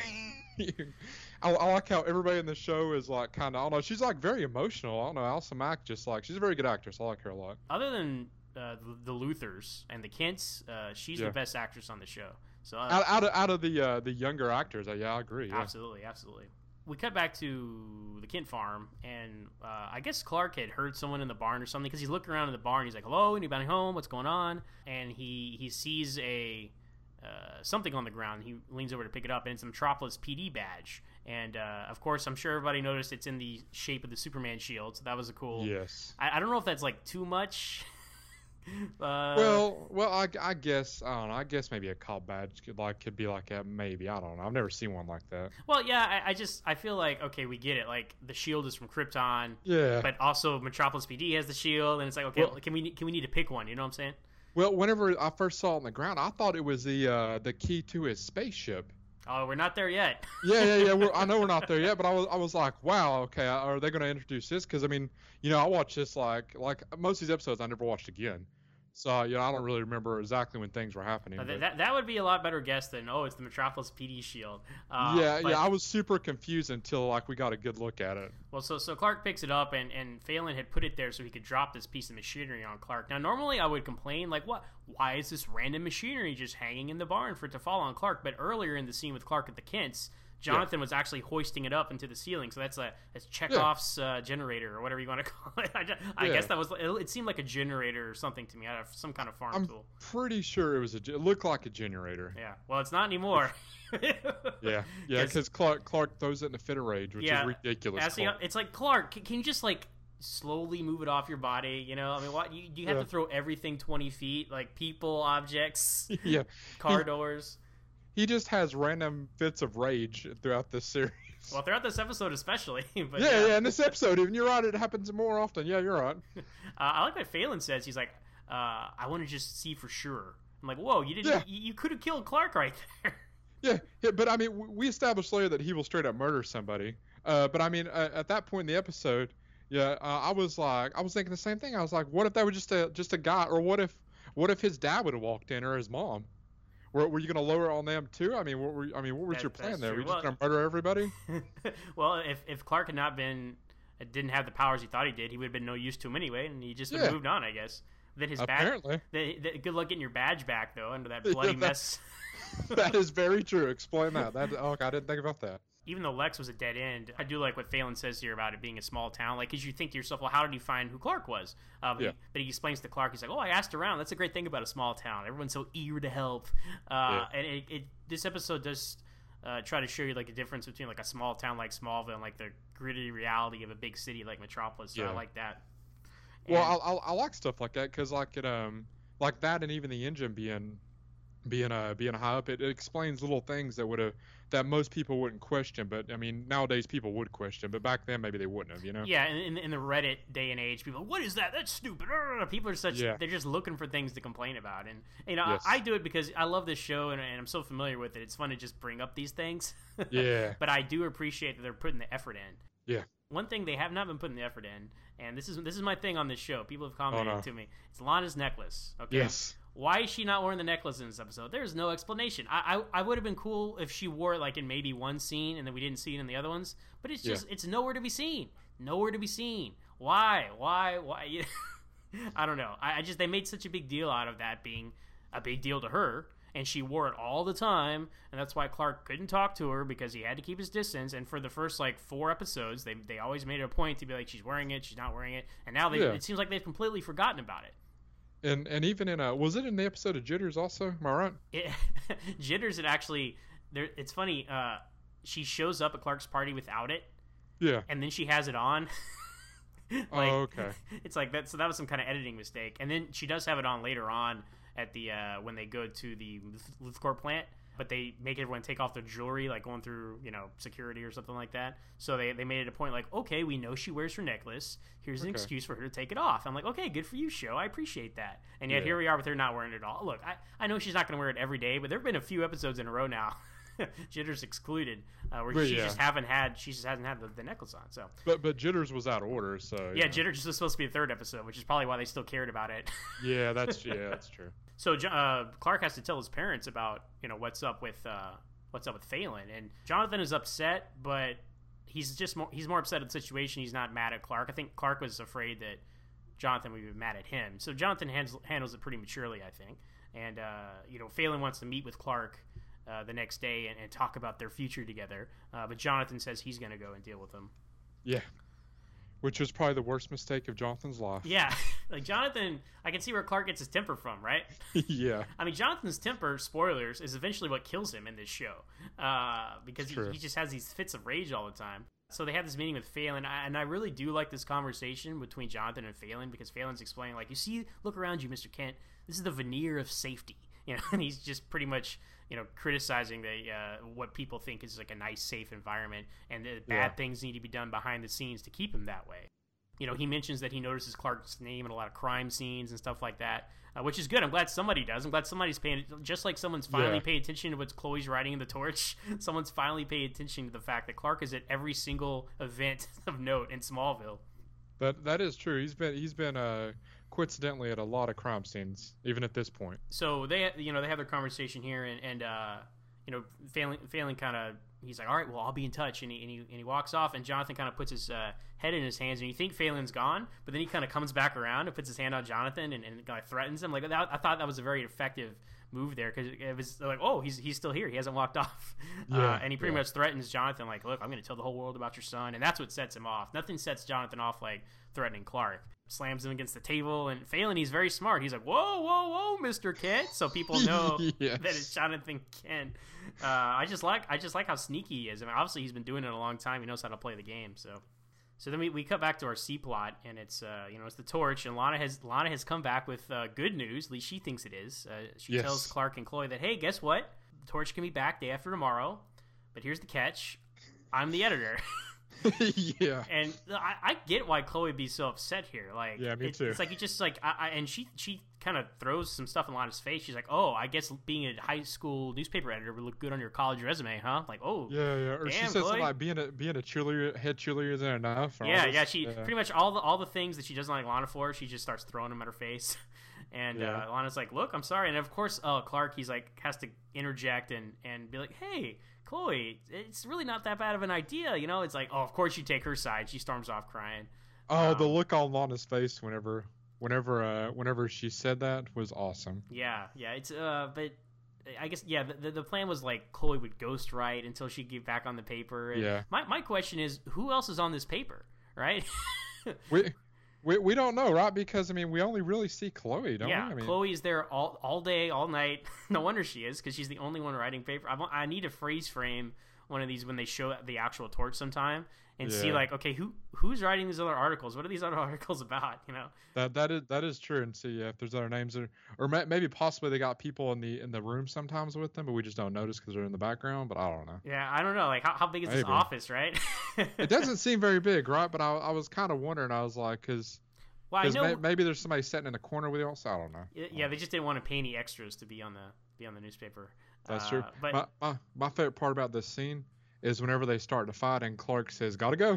[SPEAKER 2] I, I like how everybody in the show is like kind of, I don't know, she's like very emotional. I don't know, Alison Mack just like, she's a very good actress. I like her a lot.
[SPEAKER 1] Other than uh, the, the Luthors and the Kents, uh, she's
[SPEAKER 2] yeah.
[SPEAKER 1] the best actress on the show. So uh,
[SPEAKER 2] out, out of out of the uh, the younger actors, uh, yeah, I agree. Yeah.
[SPEAKER 1] Absolutely, absolutely. We cut back to the Kent farm, and uh, I guess Clark had heard someone in the barn or something because he's looking around in the barn. He's like, "Hello, anybody home? What's going on?" And he he sees a uh, something on the ground. He leans over to pick it up, and it's a Metropolis P D badge. And uh, of course, I'm sure everybody noticed it's in the shape of the Superman shield. So that was a cool.
[SPEAKER 2] Yes.
[SPEAKER 1] I, I don't know if that's like too much. Uh,
[SPEAKER 2] well, well, I, I guess I don't know. I guess maybe a cop badge could like could be like a maybe. I don't know. I've never seen one like that.
[SPEAKER 1] Well, yeah, I, I just I feel like okay, we get it. Like the shield is from Krypton,
[SPEAKER 2] yeah,
[SPEAKER 1] but also Metropolis P D has the shield, and it's like okay,
[SPEAKER 2] well,
[SPEAKER 1] can we can we need to pick one? You know what I'm saying?
[SPEAKER 2] Well, whenever I first saw it on the ground, I thought it was the uh, the key to his spaceship.
[SPEAKER 1] Oh, we're not there yet.
[SPEAKER 2] yeah, yeah, yeah. We're, I know we're not there yet, but I was I was like, wow, okay, are they going to introduce this? Because I mean, you know, I watched this like like most of these episodes I never watched again. So, you know, I don't really remember exactly when things were happening.
[SPEAKER 1] Uh, that, that would be a lot better guess than, oh, it's the Metropolis P D shield. Uh,
[SPEAKER 2] yeah,
[SPEAKER 1] but,
[SPEAKER 2] yeah, I was super confused until, like, we got a good look at it.
[SPEAKER 1] Well, so so Clark picks it up, and, and Phelan had put it there so he could drop this piece of machinery on Clark. Now, normally I would complain, like, what? Why is this random machinery just hanging in the barn for it to fall on Clark? But earlier in the scene with Clark at the Kents, Jonathan yeah. was actually hoisting it up into the ceiling, so that's a that's Chekhov's yeah. uh, generator or whatever you want to call it. I, I yeah. guess that was it, it seemed like a generator or something to me, out of some kind of farm
[SPEAKER 2] I'm
[SPEAKER 1] tool.
[SPEAKER 2] I'm pretty sure it was a it looked like a generator.
[SPEAKER 1] Yeah, well, it's not anymore.
[SPEAKER 2] yeah, yeah, because Clark Clark throws it in a fit of rage, which yeah, is ridiculous.
[SPEAKER 1] Actually, it's like Clark, can, can you just like slowly move it off your body? You know, I mean, what you you have yeah. to throw everything twenty feet, like people, objects,
[SPEAKER 2] yeah,
[SPEAKER 1] car
[SPEAKER 2] he,
[SPEAKER 1] doors.
[SPEAKER 2] He just has random fits of rage throughout this series.
[SPEAKER 1] Well, throughout this episode especially. But
[SPEAKER 2] yeah,
[SPEAKER 1] yeah,
[SPEAKER 2] yeah, in this episode, even you're right, it happens more often. Yeah, you're right.
[SPEAKER 1] uh, I like what Phelan says. He's like, uh, I want to just see for sure. I'm like, whoa, you didn't.
[SPEAKER 2] Yeah.
[SPEAKER 1] You, you could have killed Clark right there.
[SPEAKER 2] Yeah, yeah, but I mean, we established later that he will straight up murder somebody. Uh, but I mean, uh, at that point in the episode, yeah, uh, I was like, I was thinking the same thing. I was like, what if that was just a just a guy, or what if what if his dad would have walked in, or his mom? Were, were you going to lower on them too? I mean, what were I mean, what was
[SPEAKER 1] that,
[SPEAKER 2] your plan there?
[SPEAKER 1] True.
[SPEAKER 2] Were you
[SPEAKER 1] well,
[SPEAKER 2] just going to murder everybody?
[SPEAKER 1] Well, if if Clark had not been, didn't have the powers he thought he did, he would have been no use to him anyway, and he just would have
[SPEAKER 2] yeah.
[SPEAKER 1] moved on, I guess. Then his
[SPEAKER 2] apparently.
[SPEAKER 1] badge. The, the, good luck getting your badge back though, under that bloody
[SPEAKER 2] yeah, that,
[SPEAKER 1] mess.
[SPEAKER 2] That is very true. Explain that. That oh, I didn't think about that.
[SPEAKER 1] Even though Lex was a dead end, I do like what Phelan says here about it being a small town. Like, because you think to yourself, well, how did he find who Clark was? Uh, but,
[SPEAKER 2] yeah.
[SPEAKER 1] he, but he explains to Clark, he's like, oh, I asked around. That's a great thing about a small town. Everyone's so eager to help. Uh, yeah. And it, it, this episode does uh, try to show you like the difference between like a small town like Smallville and like the gritty reality of a big city like Metropolis. So
[SPEAKER 2] yeah.
[SPEAKER 1] I like that. And,
[SPEAKER 2] well, I, I, I like stuff like that because like it um like that and even the engine being being a being a high up. It, it explains little things that would have that most people wouldn't question. But I mean, nowadays people would question, but back then maybe they wouldn't have. You know?
[SPEAKER 1] Yeah, in, in the Reddit day and age, people, what is that? That's stupid. People are such yeah. they're just looking for things to complain about, and you know, yes. I, I do it because I love this show and, and I'm so familiar with it. It's fun to just bring up these things.
[SPEAKER 2] Yeah.
[SPEAKER 1] But I do appreciate that they're putting the effort in.
[SPEAKER 2] Yeah.
[SPEAKER 1] One thing they have not been putting the effort in, and this is this is my thing on this show. People have commented
[SPEAKER 2] oh, no.
[SPEAKER 1] to me. It's Lana's necklace. Okay.
[SPEAKER 2] Yes.
[SPEAKER 1] Why is she not wearing the necklace in this episode? There's no explanation. I I, I would have been cool if she wore it like in maybe one scene and then we didn't see it in the other ones. But it's just yeah. it's nowhere to be seen. Nowhere to be seen. Why? Why? Why? I don't know. I, I just they made such a big deal out of that being a big deal to her. And she wore it all the time, and that's why Clark couldn't talk to her because he had to keep his distance. And for the first like four episodes, they they always made it a point to be like, she's wearing it, she's not wearing it, and now they,
[SPEAKER 2] yeah.
[SPEAKER 1] it seems like they've completely forgotten about it.
[SPEAKER 2] And and even in a was it in the episode of Jitters also? Am I right?
[SPEAKER 1] It, Jitters, it actually there. It's funny. Uh, she shows up at Clark's party without it.
[SPEAKER 2] Yeah.
[SPEAKER 1] And then she has it on. like,
[SPEAKER 2] oh, okay.
[SPEAKER 1] It's like that. So that was some kind of editing mistake. And then she does have it on later on. At the uh, when they go to the Luthor plant, but they make everyone take off their jewelry, like going through you know security or something like that. So they, they made it a point like, okay, we know she wears her necklace. Here's an okay. excuse for her to take it off. I'm like, okay, good for you, show. I appreciate that. And yet yeah. here we are with her not wearing it at all. Look, I, I know she's not going to wear it every day, but there have been a few episodes in a row now. Jitters excluded, uh, where but, she yeah. just haven't had she just hasn't had the, the necklace on. So,
[SPEAKER 2] but but Jitters was out of order, so
[SPEAKER 1] yeah, know. Jitters was supposed to be the third episode, which is probably why they still cared about it.
[SPEAKER 2] yeah, that's yeah, that's true.
[SPEAKER 1] So uh, Clark has to tell his parents about you know what's up with uh, what's up with Phelan, and Jonathan is upset, but he's just more he's more upset at the situation. He's not mad at Clark. I think Clark was afraid that Jonathan would be mad at him. So Jonathan handles, handles it pretty maturely, I think. And uh, you know Phelan wants to meet with Clark Uh, the next day and, and talk about their future together. Uh, but Jonathan says he's going to go and deal with them.
[SPEAKER 2] Yeah. Which was probably the worst mistake of Jonathan's life.
[SPEAKER 1] Yeah. Like Jonathan, I can see where Clark gets his temper from, right?
[SPEAKER 2] yeah.
[SPEAKER 1] I mean, Jonathan's temper, spoilers, is eventually what kills him in this show. Uh, because he, he just has these fits of rage all the time. So they have this meeting with Phelan, and I really do like this conversation between Jonathan and Phelan because Phelan's explaining, like, you see, look around you, Mister Kent. This is the veneer of safety. You know, and he's just pretty much, you know, criticizing the uh, what people think is like a nice, safe environment, and the bad yeah. things need to be done behind the scenes to keep him that way. You know, he mentions that he notices Clark's name in a lot of crime scenes and stuff like that, uh, which is good. I'm glad somebody does. I'm glad somebody's paying, just like someone's finally yeah. paying attention to what Chloe's writing in the Torch. Someone's finally paying attention to the fact that Clark is at every single event of note in Smallville.
[SPEAKER 2] That that is true. He's been he's been uh. coincidentally at a lot of crime scenes, even at this point.
[SPEAKER 1] So they, you know, they have their conversation here, and, and uh, you know, Phelan, Phelan kind of, he's like, all right, well, I'll be in touch, and he and he, and he walks off, and Jonathan kind of puts his uh, head in his hands, and you think Phelan's gone, but then he kind of comes back around and puts his hand on Jonathan and, and kind of threatens him. Like that, I thought that was a very effective move there because it was like, oh, he's he's still here, he hasn't walked off, yeah, uh, and he pretty yeah. much threatens Jonathan, like, look, I'm going to tell the whole world about your son, and that's what sets him off. Nothing sets Jonathan off like threatening Clark. Slams him against the table, and Phelan, he's very smart. He's like, whoa, whoa, whoa, Mister Kent, so people know yes. that it's Jonathan Kent. Uh, I just like, I just like how sneaky he is. I mean, obviously he's been doing it a long time. He knows how to play the game. So, so then we, we cut back to our C plot, and it's uh, you know, it's the Torch, and Lana has Lana has come back with uh, good news. At least she thinks it is. Uh, she yes. tells Clark and Chloe that, hey, guess what? The Torch can be back day after tomorrow, but here's the catch: I'm the editor.
[SPEAKER 2] yeah,
[SPEAKER 1] and I, I get why Chloe would be so upset here. Like,
[SPEAKER 2] yeah, me
[SPEAKER 1] it,
[SPEAKER 2] too.
[SPEAKER 1] It's like you just like, I, I, and she she kind of throws some stuff in Lana's face. She's like, "Oh, I guess being a high school newspaper editor would look good on your college resume, huh?" Like, "Oh,
[SPEAKER 2] yeah, yeah." Or
[SPEAKER 1] damn,
[SPEAKER 2] she says
[SPEAKER 1] Chloe.
[SPEAKER 2] something like being a being a cheerleader, head cheerleader isn't enough.
[SPEAKER 1] Yeah, yeah. She yeah. pretty much all the all the things that she doesn't like Lana for, she just starts throwing them at her face. And yeah. uh, Lana's like, "Look, I'm sorry." And of course, uh, Clark, he's like, has to interject and and be like, "Hey, Chloe, it's really not that bad of an idea, you know." It's like, oh, of course you take her side. She storms off crying.
[SPEAKER 2] Oh,
[SPEAKER 1] um,
[SPEAKER 2] the look on Lana's face whenever, whenever, uh, whenever she said that was awesome.
[SPEAKER 1] Yeah, yeah. It's uh, but I guess yeah. The the plan was like Chloe would ghost write until she'd get back on the paper. And
[SPEAKER 2] yeah.
[SPEAKER 1] My my question is, who else is on this paper, right?
[SPEAKER 2] we. We we don't know, right? Because I mean, we only really see Chloe, don't
[SPEAKER 1] yeah,
[SPEAKER 2] we? I mean,
[SPEAKER 1] Chloe's there all all day, all night. No wonder she is, because she's the only one writing paper. I, want, I need a freeze frame one of these when they show the actual torch sometime and
[SPEAKER 2] Yeah.
[SPEAKER 1] see like, okay, who who's writing these other articles? What are these other articles about? You know?
[SPEAKER 2] That that is that is true, and see yeah, if there's other names, or or ma- maybe possibly they got people in the in the room sometimes with them, but we just don't notice because they're in the background. But I don't know.
[SPEAKER 1] Yeah, I don't know. Like, how, how big is this
[SPEAKER 2] Maybe.
[SPEAKER 1] office, right?
[SPEAKER 2] It doesn't seem very big, right? But I I was kind of wondering. I was like, because
[SPEAKER 1] well, I know.
[SPEAKER 2] may, maybe there's somebody sitting in a corner with you. Also, I don't know.
[SPEAKER 1] Yeah, yeah, they just didn't want to pay any extras to be on the be on the newspaper.
[SPEAKER 2] That's
[SPEAKER 1] Uh,
[SPEAKER 2] true.
[SPEAKER 1] But
[SPEAKER 2] My, my my favorite part about this scene is whenever they start to fight and Clark says, "Gotta go."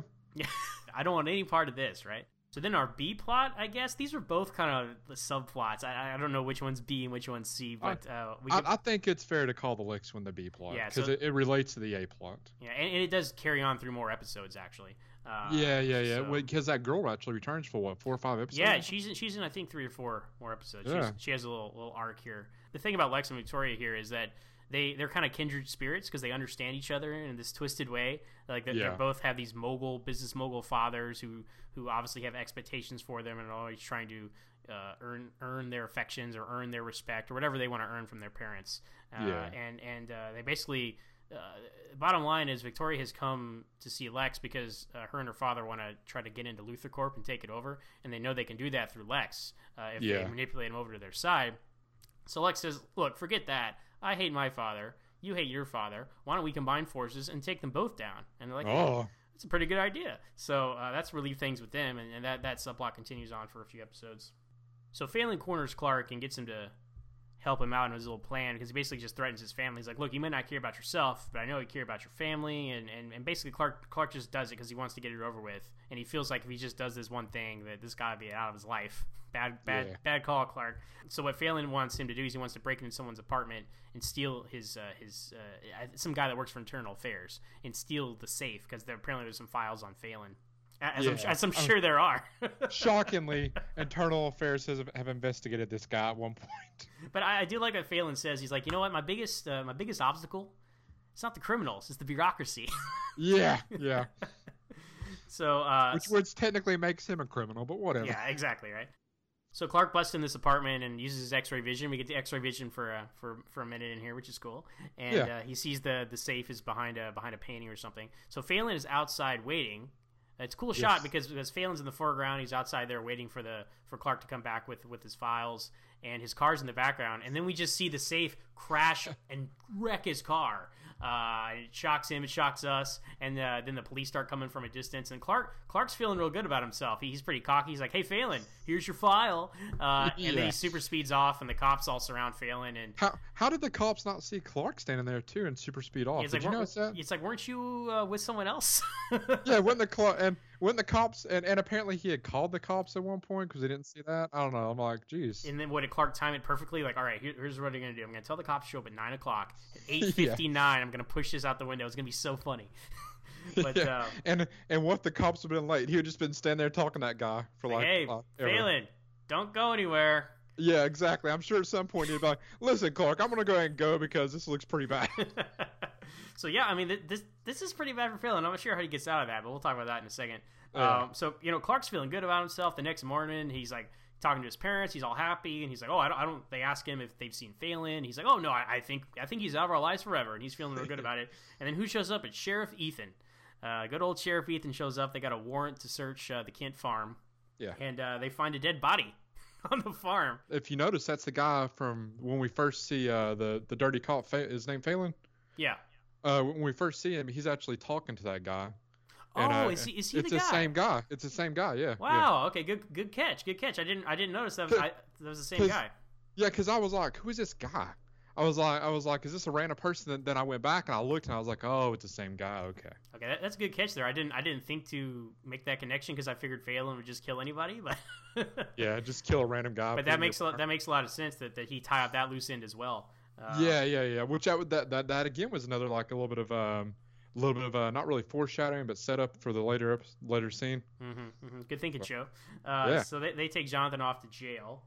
[SPEAKER 1] I don't want any part of this, right? So then our B plot, I guess, these are both kind of the subplots. I, I don't know which one's B and which one's C, but uh, we
[SPEAKER 2] I,
[SPEAKER 1] could,
[SPEAKER 2] I think it's fair to call the Licks one the B plot
[SPEAKER 1] Yeah,
[SPEAKER 2] because
[SPEAKER 1] so-
[SPEAKER 2] it, it relates to the A plot.
[SPEAKER 1] yeah, and, and it does carry on through more episodes, actually. Uh,
[SPEAKER 2] yeah, yeah, yeah.
[SPEAKER 1] so-
[SPEAKER 2] Because that girl actually returns for what, four or five episodes?
[SPEAKER 1] Yeah, she's in, she's in I think three or four more episodes.
[SPEAKER 2] Yeah.
[SPEAKER 1] She's, she has a little little arc here. The thing about Lex and Victoria here is that they they're kind of kindred spirits because they understand each other in this twisted way. Like they
[SPEAKER 2] Yeah.
[SPEAKER 1] they both have these mogul business mogul fathers who who obviously have expectations for them and are always trying to uh, earn earn their affections or earn their respect or whatever they want to earn from their parents. Uh,
[SPEAKER 2] Yeah.
[SPEAKER 1] And and uh, they basically. Uh, bottom line is Victoria has come to see Lex because uh, her and her father want to try to get into Luthor Corp and take it over, and they know they can do that through Lex uh, if
[SPEAKER 2] Yeah.
[SPEAKER 1] they manipulate him over to their side. So Lex says, look, forget that. I hate my father. You hate your father. Why don't we combine forces and take them both down? And they're like,
[SPEAKER 2] Oh,
[SPEAKER 1] that's a pretty good idea. So uh, that's relieved things with them, and, and that, that subplot continues on for a few episodes. So Phelan corners Clark and gets him to help him out in his little plan because he basically just threatens his family. He's like, look, you may not care about yourself, but I know you care about your family. And, and, and basically Clark Clark just does it because he wants to get it over with. And he feels like if he just does this one thing, that this guy will be out of his life. Bad bad
[SPEAKER 2] Yeah.
[SPEAKER 1] bad call, Clark. So what Phelan wants him to do is he wants to break into someone's apartment and steal his uh, his uh, some guy that works for Internal Affairs and steal the safe because there apparently there's some files on Phelan. As, I'm,
[SPEAKER 2] Yeah.
[SPEAKER 1] as I'm sure there are.
[SPEAKER 2] shockingly, Internal Affairs has, have investigated this guy at one point.
[SPEAKER 1] But I, I do like what Phelan says. He's like, you know what? My biggest uh, my biggest obstacle, it's not the criminals, it's the bureaucracy.
[SPEAKER 2] Yeah, yeah.
[SPEAKER 1] so, uh,
[SPEAKER 2] Which, which technically makes him a criminal, but whatever.
[SPEAKER 1] yeah, exactly, right? So Clark busts in this apartment and uses his X-ray vision. We get the X-ray vision for uh, for for a minute in here, which is cool. And
[SPEAKER 2] Yeah.
[SPEAKER 1] uh, he sees the the safe is behind a behind a painting or something. So Phelan is outside waiting. It's a cool
[SPEAKER 2] Yes.
[SPEAKER 1] shot because because Phelan's in the foreground, he's outside there waiting for the for Clark to come back with with his files, and his car's in the background, and then we just see the safe crash and wreck his car. Uh, it shocks him, it shocks us, and uh, then the police start coming from a distance. And Clark Clark's feeling real good about himself. He, he's pretty cocky. He's like, "Hey, Phelan, here's your file." Uh, and then he
[SPEAKER 2] Yeah.
[SPEAKER 1] super speeds off, and the cops all surround Phelan. And
[SPEAKER 2] How how did the cops not see Clark standing there too and super speed off?
[SPEAKER 1] it's
[SPEAKER 2] Did
[SPEAKER 1] like,
[SPEAKER 2] you
[SPEAKER 1] weren't-
[SPEAKER 2] notice that?
[SPEAKER 1] it's like, weren't you uh, with someone else?
[SPEAKER 2] Yeah, when the cl- and when the cops and, and apparently he had called the cops at one point because he didn't see that. I don't know. I'm like, geez.
[SPEAKER 1] And then what did Clark time it perfectly? Like, all right, here, here's what I'm gonna do. I'm gonna tell the cops to show up at nine o'clock. At eight fifty-nine, I'm gonna push this out the window. It's gonna be so funny. But
[SPEAKER 2] yeah.
[SPEAKER 1] uh,
[SPEAKER 2] and and what if the cops have been late? He would just been standing there talking to that guy for like.
[SPEAKER 1] hey,
[SPEAKER 2] uh, ever.
[SPEAKER 1] Phelan, don't go anywhere.
[SPEAKER 2] Yeah, exactly. I'm sure at some point he'd be like, "Listen, Clark, I'm gonna go ahead and go because this looks pretty bad."
[SPEAKER 1] So yeah, I mean, th- this this is pretty bad for Phelan. I'm not sure how he gets out of that, but we'll talk about that in a second.
[SPEAKER 2] Yeah.
[SPEAKER 1] Um, so you know, Clark's feeling good about himself. The next morning, he's like talking to his parents. He's all happy, and he's like, "Oh, I don't." I don't they ask him if they've seen Phelan. He's like, "Oh no, I, I think I think he's out of our lives forever," and he's feeling real good about it. And then who shows up? It's Sheriff Ethan. Uh, good old Sheriff Ethan shows up. They got a warrant to search uh, the Kent farm,
[SPEAKER 2] Yeah.
[SPEAKER 1] and uh, they find a dead body on the farm.
[SPEAKER 2] If you notice, that's the guy from when we first see uh, the the dirty cop. Fa- his name Phelan.
[SPEAKER 1] Yeah.
[SPEAKER 2] Uh, when we first see him, he's actually talking to that guy. And,
[SPEAKER 1] Oh,
[SPEAKER 2] uh,
[SPEAKER 1] is he? Is he
[SPEAKER 2] it's
[SPEAKER 1] the guy?
[SPEAKER 2] same guy. It's the same guy. Yeah.
[SPEAKER 1] Wow. Okay. Good. Good catch. Good catch. I didn't. I didn't notice that was. I, that was the same
[SPEAKER 2] 'Cause-
[SPEAKER 1] guy.
[SPEAKER 2] Yeah, because I was like, who is this guy? I was like, I was like, is this a random person? Then, then I went back and I looked and I was like, oh, it's the same guy. Okay.
[SPEAKER 1] Okay, that, that's a good catch there. I didn't. I didn't think to make that connection because I figured Phelan would just kill anybody. But
[SPEAKER 2] Yeah, just kill a random guy.
[SPEAKER 1] but
[SPEAKER 2] put
[SPEAKER 1] that
[SPEAKER 2] him
[SPEAKER 1] makes a
[SPEAKER 2] in-
[SPEAKER 1] lot, that makes a lot of sense that, that he tie up that loose end as well. Uh,
[SPEAKER 2] Yeah, yeah, yeah. Which I would that that that again was another like a little bit of um, a little bit of uh, not really foreshadowing, but setup for the later ep- later scene.
[SPEAKER 1] Mm-hmm, mm-hmm. Good thinking, Joe. Uh,
[SPEAKER 2] Yeah.
[SPEAKER 1] So they, they take Jonathan off to jail,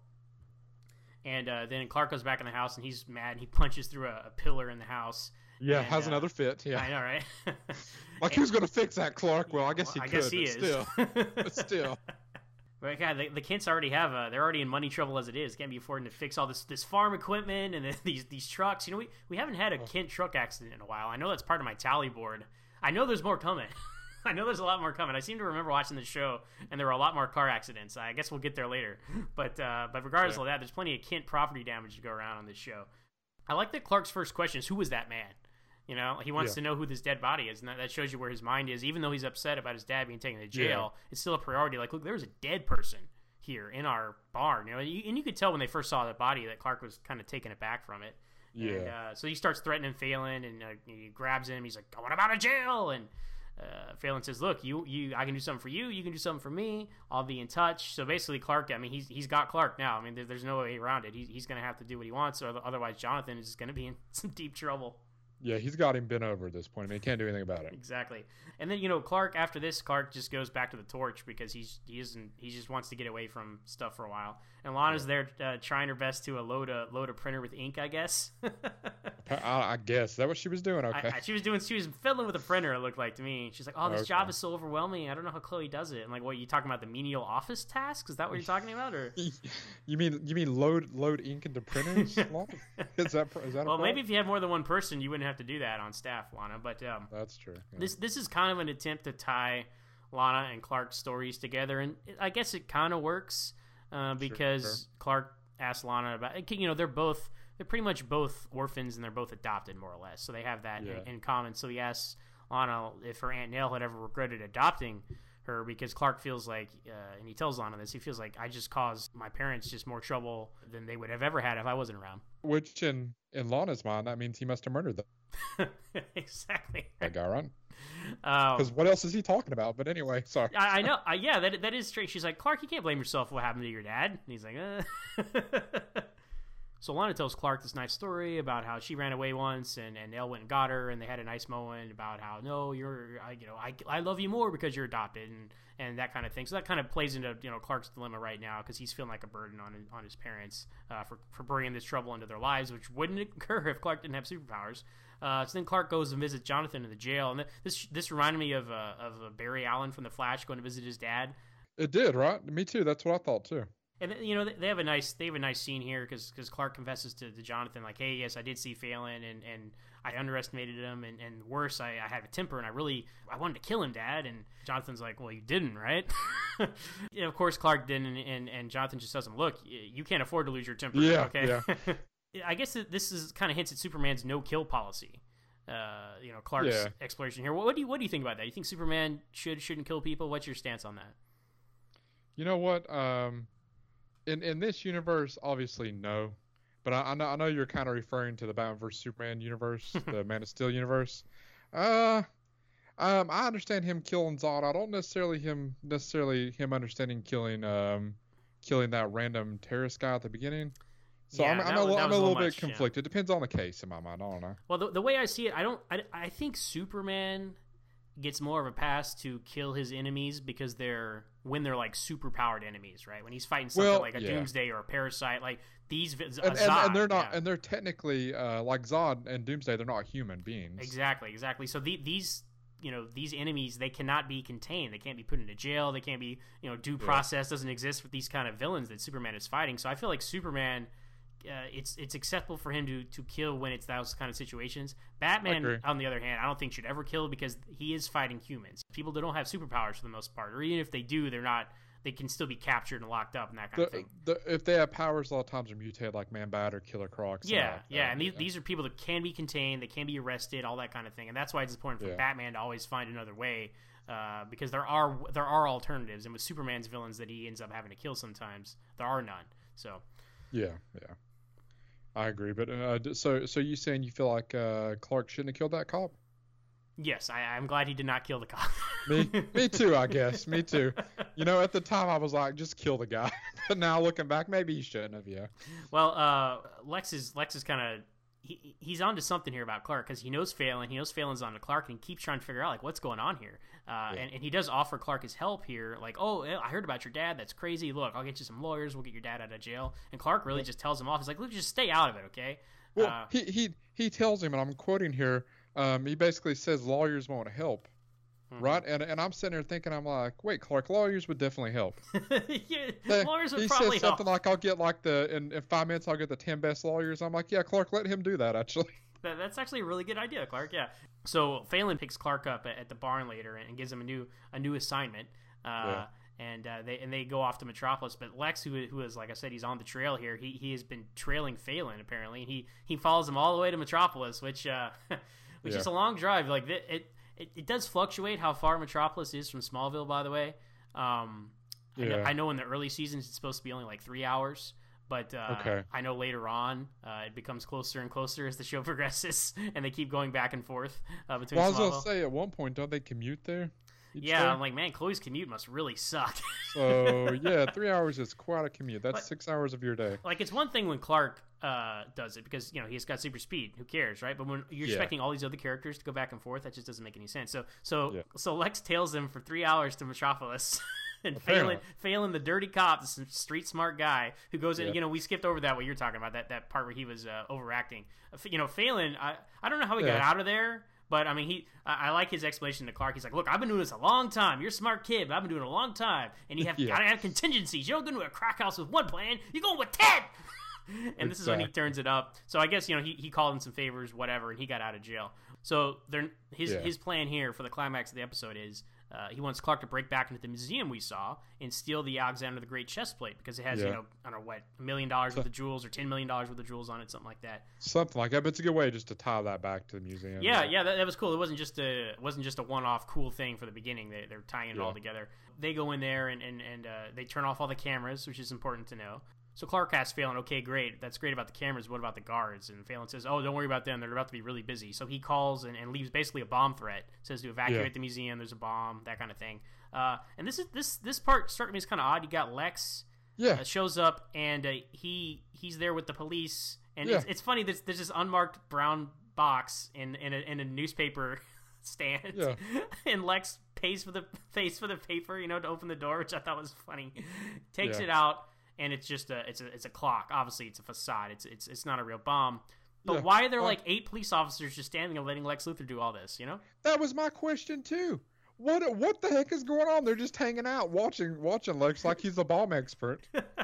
[SPEAKER 1] and uh, then Clark goes back in the house and he's mad. He punches through a, a pillar in the house.
[SPEAKER 2] Yeah,
[SPEAKER 1] And,
[SPEAKER 2] has
[SPEAKER 1] uh,
[SPEAKER 2] another fit. Yeah.
[SPEAKER 1] I know, right?
[SPEAKER 2] Like who's gonna fix that, Clark? Well, I guess he
[SPEAKER 1] I
[SPEAKER 2] could.
[SPEAKER 1] guess he
[SPEAKER 2] but
[SPEAKER 1] is.
[SPEAKER 2] Still, but still.
[SPEAKER 1] Right, God, the, the Kents already have uh, they're already in money trouble as it is. Can't be affording to fix all this this farm equipment and the, these these trucks. You know, we, we haven't had a Kent truck accident in a while. I know that's part of my tally board. I know there's more coming. I know there's a lot more coming. I seem to remember watching the show, and there were a lot more car accidents. I guess we'll get there later. But uh, but regardless yeah. of that, there's plenty of Kent property damage to go around on this show. I like that Clark's first question is, who was that man? You know, he wants yeah. to know who this dead body is, and that, that shows you where his mind is. Even though he's upset about his dad being taken to jail, yeah. it's still a priority. Like, look, there was a dead person here in our barn. You know, and you, and you could tell when they first saw the body that Clark was kind of taken aback from it.
[SPEAKER 2] Yeah.
[SPEAKER 1] And, uh, so he starts threatening Phelan, and uh, he grabs him. He's like, I want him out of jail. And uh, Phelan says, look, you, you, I can do something for you. You can do something for me. I'll be in touch. So basically, Clark, I mean, he's he's got Clark now. I mean, there, there's no way around it. He's, he's going to have to do what he wants, or otherwise Jonathan is going to be in some deep trouble.
[SPEAKER 2] Yeah, he's got him bent over at this point. I mean, he can't do anything about it.
[SPEAKER 1] Exactly. And then, you know, Clark, after this, Clark just goes back to the torch because he's he isn't he just wants to get away from stuff for a while. And Lana's yeah. there uh, trying her best to uh, load a load a printer with ink, I guess.
[SPEAKER 2] I, I guess. Is that what she was doing? Okay.
[SPEAKER 1] I, I, she was doing she was fiddling with a printer, it looked like to me. She's like, oh, this
[SPEAKER 2] okay.
[SPEAKER 1] job is so overwhelming. I don't know how Chloe does it. I'm like, what, you talking about the menial office tasks? Is that what you're talking about? Or
[SPEAKER 2] you mean you mean load load ink into printers? is that is that a
[SPEAKER 1] Well, maybe if you have more than one person, you wouldn't have to do that on staff, Lana. But um,
[SPEAKER 2] that's true. Yeah.
[SPEAKER 1] This this is kind of an attempt to tie Lana and Clark's stories together, and I guess it kind of works uh, because sure, sure. Clark asked Lana about, you know, they're both they're pretty much both orphans and they're both adopted more or less, so they have that yeah. in, in common. So he asks Lana if her Aunt Nell had ever regretted adopting her because Clark feels like, uh, and he tells Lana this, he feels like I just caused my parents just more trouble than they would have ever had if I wasn't around.
[SPEAKER 2] Which in in Lana's mind, that means he must have murdered them.
[SPEAKER 1] Exactly.
[SPEAKER 2] That guy, right?
[SPEAKER 1] Because
[SPEAKER 2] um, what else is he talking about? But anyway, sorry.
[SPEAKER 1] I, I know. Uh, yeah, that that is straight. She's like, Clark, you can't blame yourself for what happened to your dad. And he's like, uh. So Lana tells Clark this nice story about how she ran away once, and, and Elle went and got her, and they had a nice moment about how, no, you're, I, you know, I, I love you more because you're adopted, and, and that kind of thing. So that kind of plays into, you know, Clark's dilemma right now because he's feeling like a burden on on his parents uh, for, for bringing this trouble into their lives, which wouldn't occur if Clark didn't have superpowers. Uh, so then Clark goes and visits Jonathan in the jail, and this this reminded me of uh, of uh, Barry Allen from The Flash going to visit his dad.
[SPEAKER 2] It did, right? Me too. That's what I thought too.
[SPEAKER 1] And you know they have a nice they have a nice scene here because because Clark confesses to, to Jonathan like, hey, yes, I did see Phelan and, and I underestimated him, and, and worse, I, I had a temper and I really I wanted to kill him, Dad. And Jonathan's like, well, you didn't, right? And of course Clark didn't, and, and and Jonathan just tells him, look, you can't afford to lose your temper.
[SPEAKER 2] Yeah,
[SPEAKER 1] okay.
[SPEAKER 2] Yeah.
[SPEAKER 1] I guess this is kind of hints at Superman's no kill policy. Uh, you know, Clark's
[SPEAKER 2] yeah.
[SPEAKER 1] exploration here. What, what do you what do you think about that? You think Superman should shouldn't kill people? What's your stance on that?
[SPEAKER 2] You know what? Um. In in this universe, obviously no, but I, I know I know you're kind of referring to the Batman versus Superman universe, the Man of Steel universe. Uh, um, I understand him killing Zod. I don't necessarily him necessarily him understanding killing um killing that random terrorist guy at the beginning. So
[SPEAKER 1] yeah,
[SPEAKER 2] I'm I'm,
[SPEAKER 1] that,
[SPEAKER 2] a, I'm a little,
[SPEAKER 1] little
[SPEAKER 2] bit
[SPEAKER 1] much,
[SPEAKER 2] conflicted.
[SPEAKER 1] Yeah.
[SPEAKER 2] Depends on the case in my mind. I don't know.
[SPEAKER 1] Well, the, the way I see it, I don't. I, I think Superman gets more of a pass to kill his enemies because they're when they're like super powered enemies, right? When he's fighting something
[SPEAKER 2] well,
[SPEAKER 1] like a
[SPEAKER 2] yeah.
[SPEAKER 1] Doomsday or a Parasite, like these uh,
[SPEAKER 2] and,
[SPEAKER 1] Zod,
[SPEAKER 2] and, and they're not
[SPEAKER 1] yeah.
[SPEAKER 2] and they're technically uh, like Zod and Doomsday. They're not human beings.
[SPEAKER 1] Exactly, exactly. So the, these you know these enemies, they cannot be contained. They can't be put into jail. They can't be you know due process yeah. doesn't exist with these kind of villains that Superman is fighting. So I feel like Superman. Uh, it's it's acceptable for him to, to kill when it's those kind of situations. Batman, on the other hand, I don't think should ever kill because he is fighting humans. People that don't have superpowers for the most part, or even if they do, they're not. They can still be captured and locked up and that kind
[SPEAKER 2] the,
[SPEAKER 1] of thing.
[SPEAKER 2] The, if they have powers, a lot of times are mutated, like Man-Bat or Killer Croc.
[SPEAKER 1] Yeah,
[SPEAKER 2] like
[SPEAKER 1] yeah, and
[SPEAKER 2] yeah.
[SPEAKER 1] these, these are people that can be contained, they can be arrested, all that kind of thing, and that's why it's important for
[SPEAKER 2] yeah.
[SPEAKER 1] Batman to always find another way, uh, because there are there are alternatives, and with Superman's villains that he ends up having to kill sometimes, there are none. So.
[SPEAKER 2] Yeah, yeah. I agree, but uh, so so you saying you feel like uh, Clark shouldn't have killed that cop?
[SPEAKER 1] Yes, I, I'm glad he did not kill the cop.
[SPEAKER 2] me, me too. I guess me too. You know, at the time I was like, just kill the guy. But now looking back, maybe he shouldn't have. Yeah.
[SPEAKER 1] Well, uh, Lex is Lex is kind of he he's onto something here about Clark because he knows Phelan. He knows Phelan's onto Clark, and he keeps trying to figure out like what's going on here. Uh, yeah. and, and he does offer Clark his help here, like, oh, I heard about your dad. That's crazy. Look, I'll get you some lawyers. We'll get your dad out of jail. And Clark really yeah. just tells him off. He's like, look, just stay out of it, okay?
[SPEAKER 2] Well,
[SPEAKER 1] uh,
[SPEAKER 2] he he he tells him, and I'm quoting here. Um, he basically says lawyers won't help.
[SPEAKER 1] Mm-hmm.
[SPEAKER 2] right? And and I'm sitting there thinking, I'm like, wait, Clark, lawyers would definitely help.
[SPEAKER 1] yeah,
[SPEAKER 2] They-
[SPEAKER 1] lawyers would
[SPEAKER 2] he
[SPEAKER 1] probably
[SPEAKER 2] said something
[SPEAKER 1] help.
[SPEAKER 2] like, I'll get like the in, in five minutes, I'll get the ten best lawyers. I'm like, yeah, Clark, let him do that. Actually,
[SPEAKER 1] That, that's actually a really good idea, Clark. Yeah. So Phelan picks Clark up at, at the barn later and, and gives him a new a new assignment. Uh,
[SPEAKER 2] Yeah.
[SPEAKER 1] And uh, they and they go off to Metropolis. But Lex, who who is, like I said, he's on the trail here. He he has been trailing Phelan apparently. And he he follows him all the way to Metropolis, which uh, which
[SPEAKER 2] Yeah.
[SPEAKER 1] is a long drive. Like it, it it it does fluctuate how far Metropolis is from Smallville. By the way, um, I, know,
[SPEAKER 2] Yeah.
[SPEAKER 1] I know in the early seasons it's supposed to be only like three hours. But uh,
[SPEAKER 2] Okay.
[SPEAKER 1] I know later on uh, it becomes closer and closer as the show progresses, and they keep going back and forth uh, between
[SPEAKER 2] well, I was
[SPEAKER 1] Smallville.
[SPEAKER 2] gonna say at one point, don't they commute there? each
[SPEAKER 1] Yeah,
[SPEAKER 2] day?
[SPEAKER 1] I'm like, man, Chloe's commute must really suck.
[SPEAKER 2] So yeah, three hours is quite a commute. That's
[SPEAKER 1] But-
[SPEAKER 2] six hours of your day.
[SPEAKER 1] Like, it's one thing when Clark uh, does it because, you know, he's got super speed. Who cares, right? But when you're
[SPEAKER 2] Yeah.
[SPEAKER 1] expecting all these other characters to go back and forth, that just doesn't make any sense. So, so,
[SPEAKER 2] Yeah.
[SPEAKER 1] so Lex tails them for three hours to Metropolis. And
[SPEAKER 2] Apparently.
[SPEAKER 1] Phelan, Phelan, the dirty cop, the street smart guy who goes in.
[SPEAKER 2] Yeah.
[SPEAKER 1] You know, we skipped over that what you're talking about, that that part where he was uh, overacting. Uh, You know, Phelan, I I don't know how he got
[SPEAKER 2] Yeah.
[SPEAKER 1] out of there. But I mean, he I, I like his explanation to Clark. He's like, "Look, I've been doing this a long time. You're a smart kid, but I've been doing it a long time. And you have
[SPEAKER 2] Yeah.
[SPEAKER 1] gotta have contingencies. You don't go into a crack house with one plan. You're going with ten." And this is when he
[SPEAKER 2] Exactly.
[SPEAKER 1] turns it up. So I guess, you know, he, he called in some favors, whatever, and he got out of jail. So they're, his
[SPEAKER 2] Yeah.
[SPEAKER 1] his plan here for the climax of the episode is uh, he wants Clark to break back into the museum we saw and steal the Alexander the Great chest plate because it has, you
[SPEAKER 2] Yeah.
[SPEAKER 1] know, I don't know what, a million dollars worth of jewels or ten million dollars worth of jewels on it, something like that.
[SPEAKER 2] Something like that. But it's a good way just to tie that back to the museum.
[SPEAKER 1] Yeah, yeah, that, that was cool. It wasn't just a it wasn't just a one-off cool thing for the beginning. They they're tying it
[SPEAKER 2] Yeah.
[SPEAKER 1] all together. They go in there and and, and uh, they turn off all the cameras, which is important to know. So Clark asks Phelan, "Okay, great. That's great about the cameras. What about the guards?" And Phelan says, "Oh, don't worry about them. They're about to be really busy." So he calls and, and leaves basically a bomb threat. Says to evacuate
[SPEAKER 2] Yeah.
[SPEAKER 1] the museum. There's a bomb, that kind of thing. Uh, and this is this this part struck me as kind of odd. You got Lex
[SPEAKER 2] Yeah.
[SPEAKER 1] uh, shows up and uh, he he's there with the police, and
[SPEAKER 2] Yeah.
[SPEAKER 1] it's, it's funny. There's, there's this unmarked brown box in in a, in a newspaper stand,
[SPEAKER 2] Yeah.
[SPEAKER 1] and Lex pays for the pays for the paper, you know, to open the door, which I thought was funny. Takes
[SPEAKER 2] Yeah.
[SPEAKER 1] it out, and it's just a it's a it's a clock. Obviously, it's a facade. It's it's it's not a real bomb. But
[SPEAKER 2] Yeah.
[SPEAKER 1] why are there
[SPEAKER 2] Well-
[SPEAKER 1] like eight police officers just standing and letting Lex Luthor do all this? You know?
[SPEAKER 2] That was my question too. What what the heck is going on? They're just hanging out, watching watching Lex like he's a bomb expert.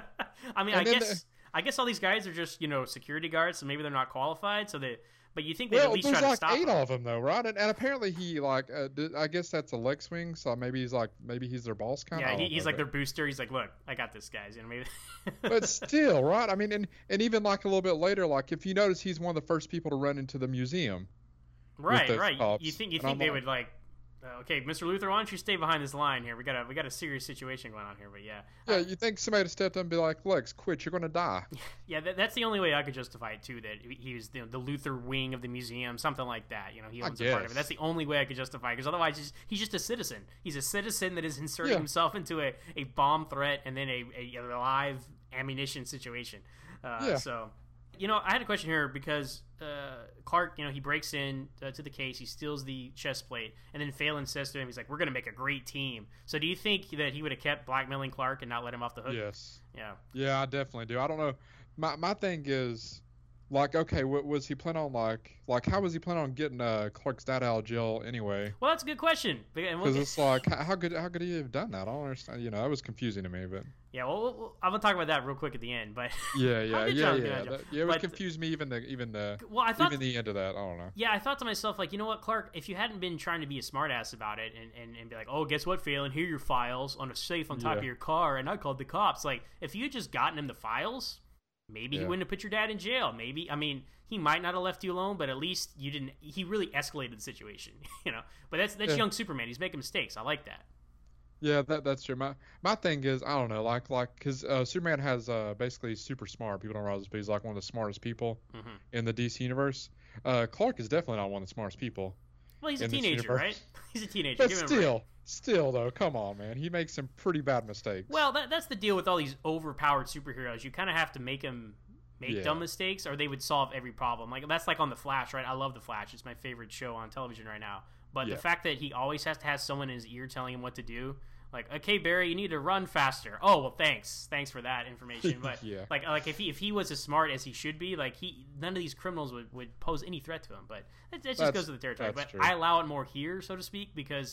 [SPEAKER 1] I mean,
[SPEAKER 2] And
[SPEAKER 1] I
[SPEAKER 2] then
[SPEAKER 1] guess
[SPEAKER 2] the-
[SPEAKER 1] I guess all these guys are just, you know, security guards, so maybe they're not qualified. So they, but you think they'd
[SPEAKER 2] Well,
[SPEAKER 1] at least
[SPEAKER 2] there's
[SPEAKER 1] try to
[SPEAKER 2] like
[SPEAKER 1] stop
[SPEAKER 2] eight
[SPEAKER 1] them.
[SPEAKER 2] of them though, right? And, and apparently he like, uh, did, I guess that's a Lex wing, so maybe he's like, maybe he's their boss kind of.
[SPEAKER 1] Yeah, he, he's like their booster. He's like, "Look, I got this, guys." You know, maybe.
[SPEAKER 2] But still, right? I mean, and and even like a little bit later, like if you notice, he's one of the first people to run into the museum.
[SPEAKER 1] right,
[SPEAKER 2] those
[SPEAKER 1] right.
[SPEAKER 2] cops.
[SPEAKER 1] You think you
[SPEAKER 2] And
[SPEAKER 1] think
[SPEAKER 2] I'm
[SPEAKER 1] they
[SPEAKER 2] like-
[SPEAKER 1] would like, uh, okay, Mister Luthor, why don't you stay behind this line here? We got a we got a serious situation going on here. But yeah,
[SPEAKER 2] Yeah, you think somebody would step up and be like, Lex, quit, you're gonna die.
[SPEAKER 1] yeah, that, that's the only way I could justify it too. That he was the, the Luthor wing of the museum, something like that. You know, he
[SPEAKER 2] I
[SPEAKER 1] owns a part of it.
[SPEAKER 2] guess.
[SPEAKER 1] That's the only way I could justify it, because otherwise he's, he's just a citizen. He's a citizen that is inserting
[SPEAKER 2] Yeah.
[SPEAKER 1] himself into a, a bomb threat and then a, a, a live ammunition situation. Uh,
[SPEAKER 2] Yeah.
[SPEAKER 1] So, you know, I had a question here because uh, Clark, you know, he breaks in uh, to the case, he steals the chest plate, and then Phelan says to him, he's like, "We're going to make a great team." So do you think that he would have kept blackmailing Clark and not let him off the hook?
[SPEAKER 2] Yes.
[SPEAKER 1] Yeah.
[SPEAKER 2] Yeah, I definitely do. I don't know. My my thing is, like, okay, what was he planning on like, like how was he planning on getting uh Clark's dad out of jail anyway?
[SPEAKER 1] Well, that's a good question. And we'll
[SPEAKER 2] Because
[SPEAKER 1] get-
[SPEAKER 2] it's like, how, how could how could he have done that? I don't understand. You know, that was confusing to me. But
[SPEAKER 1] Yeah, well, we'll, we'll- I'm gonna talk about that real quick at the end, but
[SPEAKER 2] yeah,
[SPEAKER 1] How
[SPEAKER 2] yeah,
[SPEAKER 1] did
[SPEAKER 2] yeah,
[SPEAKER 1] John get
[SPEAKER 2] yeah.
[SPEAKER 1] out of jail?
[SPEAKER 2] That, yeah, it would
[SPEAKER 1] But-
[SPEAKER 2] confuse me even the even the
[SPEAKER 1] well, I thought,
[SPEAKER 2] even the end of that. I don't know.
[SPEAKER 1] yeah, I thought to myself, like, you know what, Clark, if you hadn't been trying to be a smartass about it and, and, and be like, "Oh, guess what, Phelan, here are your files on a safe on top
[SPEAKER 2] Yeah.
[SPEAKER 1] of your car," and I called the cops, like, if you had just gotten him the files, maybe he
[SPEAKER 2] Yeah.
[SPEAKER 1] wouldn't have put your dad in jail. Maybe, I mean, he might not have left you alone, but at least you didn't. He really escalated the situation, you know. But that's that's
[SPEAKER 2] Yeah.
[SPEAKER 1] young Superman. He's making mistakes. I like that.
[SPEAKER 2] Yeah, that that's true. My my thing is, I don't know, like like because uh, Superman has uh basically super smart. People don't realize this, but he's like one of the smartest people
[SPEAKER 1] hmm
[SPEAKER 2] in the D C universe. Uh, Clark is definitely not one of the smartest people.
[SPEAKER 1] Well, he's a
[SPEAKER 2] In this
[SPEAKER 1] teenager,
[SPEAKER 2] universe.
[SPEAKER 1] right? He's a teenager.
[SPEAKER 2] But
[SPEAKER 1] Give him a
[SPEAKER 2] still,
[SPEAKER 1] break.
[SPEAKER 2] still though, come on, man, he makes some pretty bad mistakes.
[SPEAKER 1] Well, that, that's the deal with all these overpowered superheroes. You kind of have to make them make
[SPEAKER 2] Yeah.
[SPEAKER 1] dumb mistakes, or they would solve every problem. Like that's like on the Flash, right? I love the Flash; it's my favorite show on television right now. But
[SPEAKER 2] Yeah.
[SPEAKER 1] the fact that he always has to have someone in his ear telling him what to do, like, "Okay, Barry, you need to run faster." Oh, well, thanks, thanks for that information. But
[SPEAKER 2] Yeah.
[SPEAKER 1] like, like if he if he was as smart as he should be, like he none of these criminals would, would pose any threat to him. But that, that just
[SPEAKER 2] That's-
[SPEAKER 1] goes to the territory.
[SPEAKER 2] that's
[SPEAKER 1] But
[SPEAKER 2] true.
[SPEAKER 1] I allow it more here, so to speak, because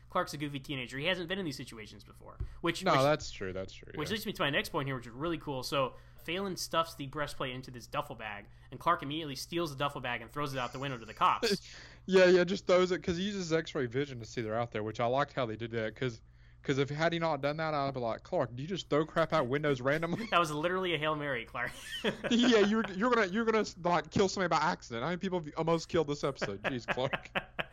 [SPEAKER 1] Clark's a goofy teenager. He hasn't been in these situations before. Which
[SPEAKER 2] no,
[SPEAKER 1] which,
[SPEAKER 2] that's true. That's true.
[SPEAKER 1] Which
[SPEAKER 2] yeah.
[SPEAKER 1] leads me to my next point here, which is really cool. So Phelan stuffs the breastplate into this duffel bag, and Clark immediately steals the duffel bag and throws it out the window to the cops.
[SPEAKER 2] yeah, yeah, just throws it because he uses X-ray vision to see they're out there, which I liked how they did that because. Because if had he not done that, I'd be like, Clark, do you just throw crap out windows randomly?
[SPEAKER 1] That was literally a Hail Mary, Clark.
[SPEAKER 2] yeah, you're you're gonna you're gonna like kill somebody by accident. How many people have almost killed this episode? Jeez, Clark.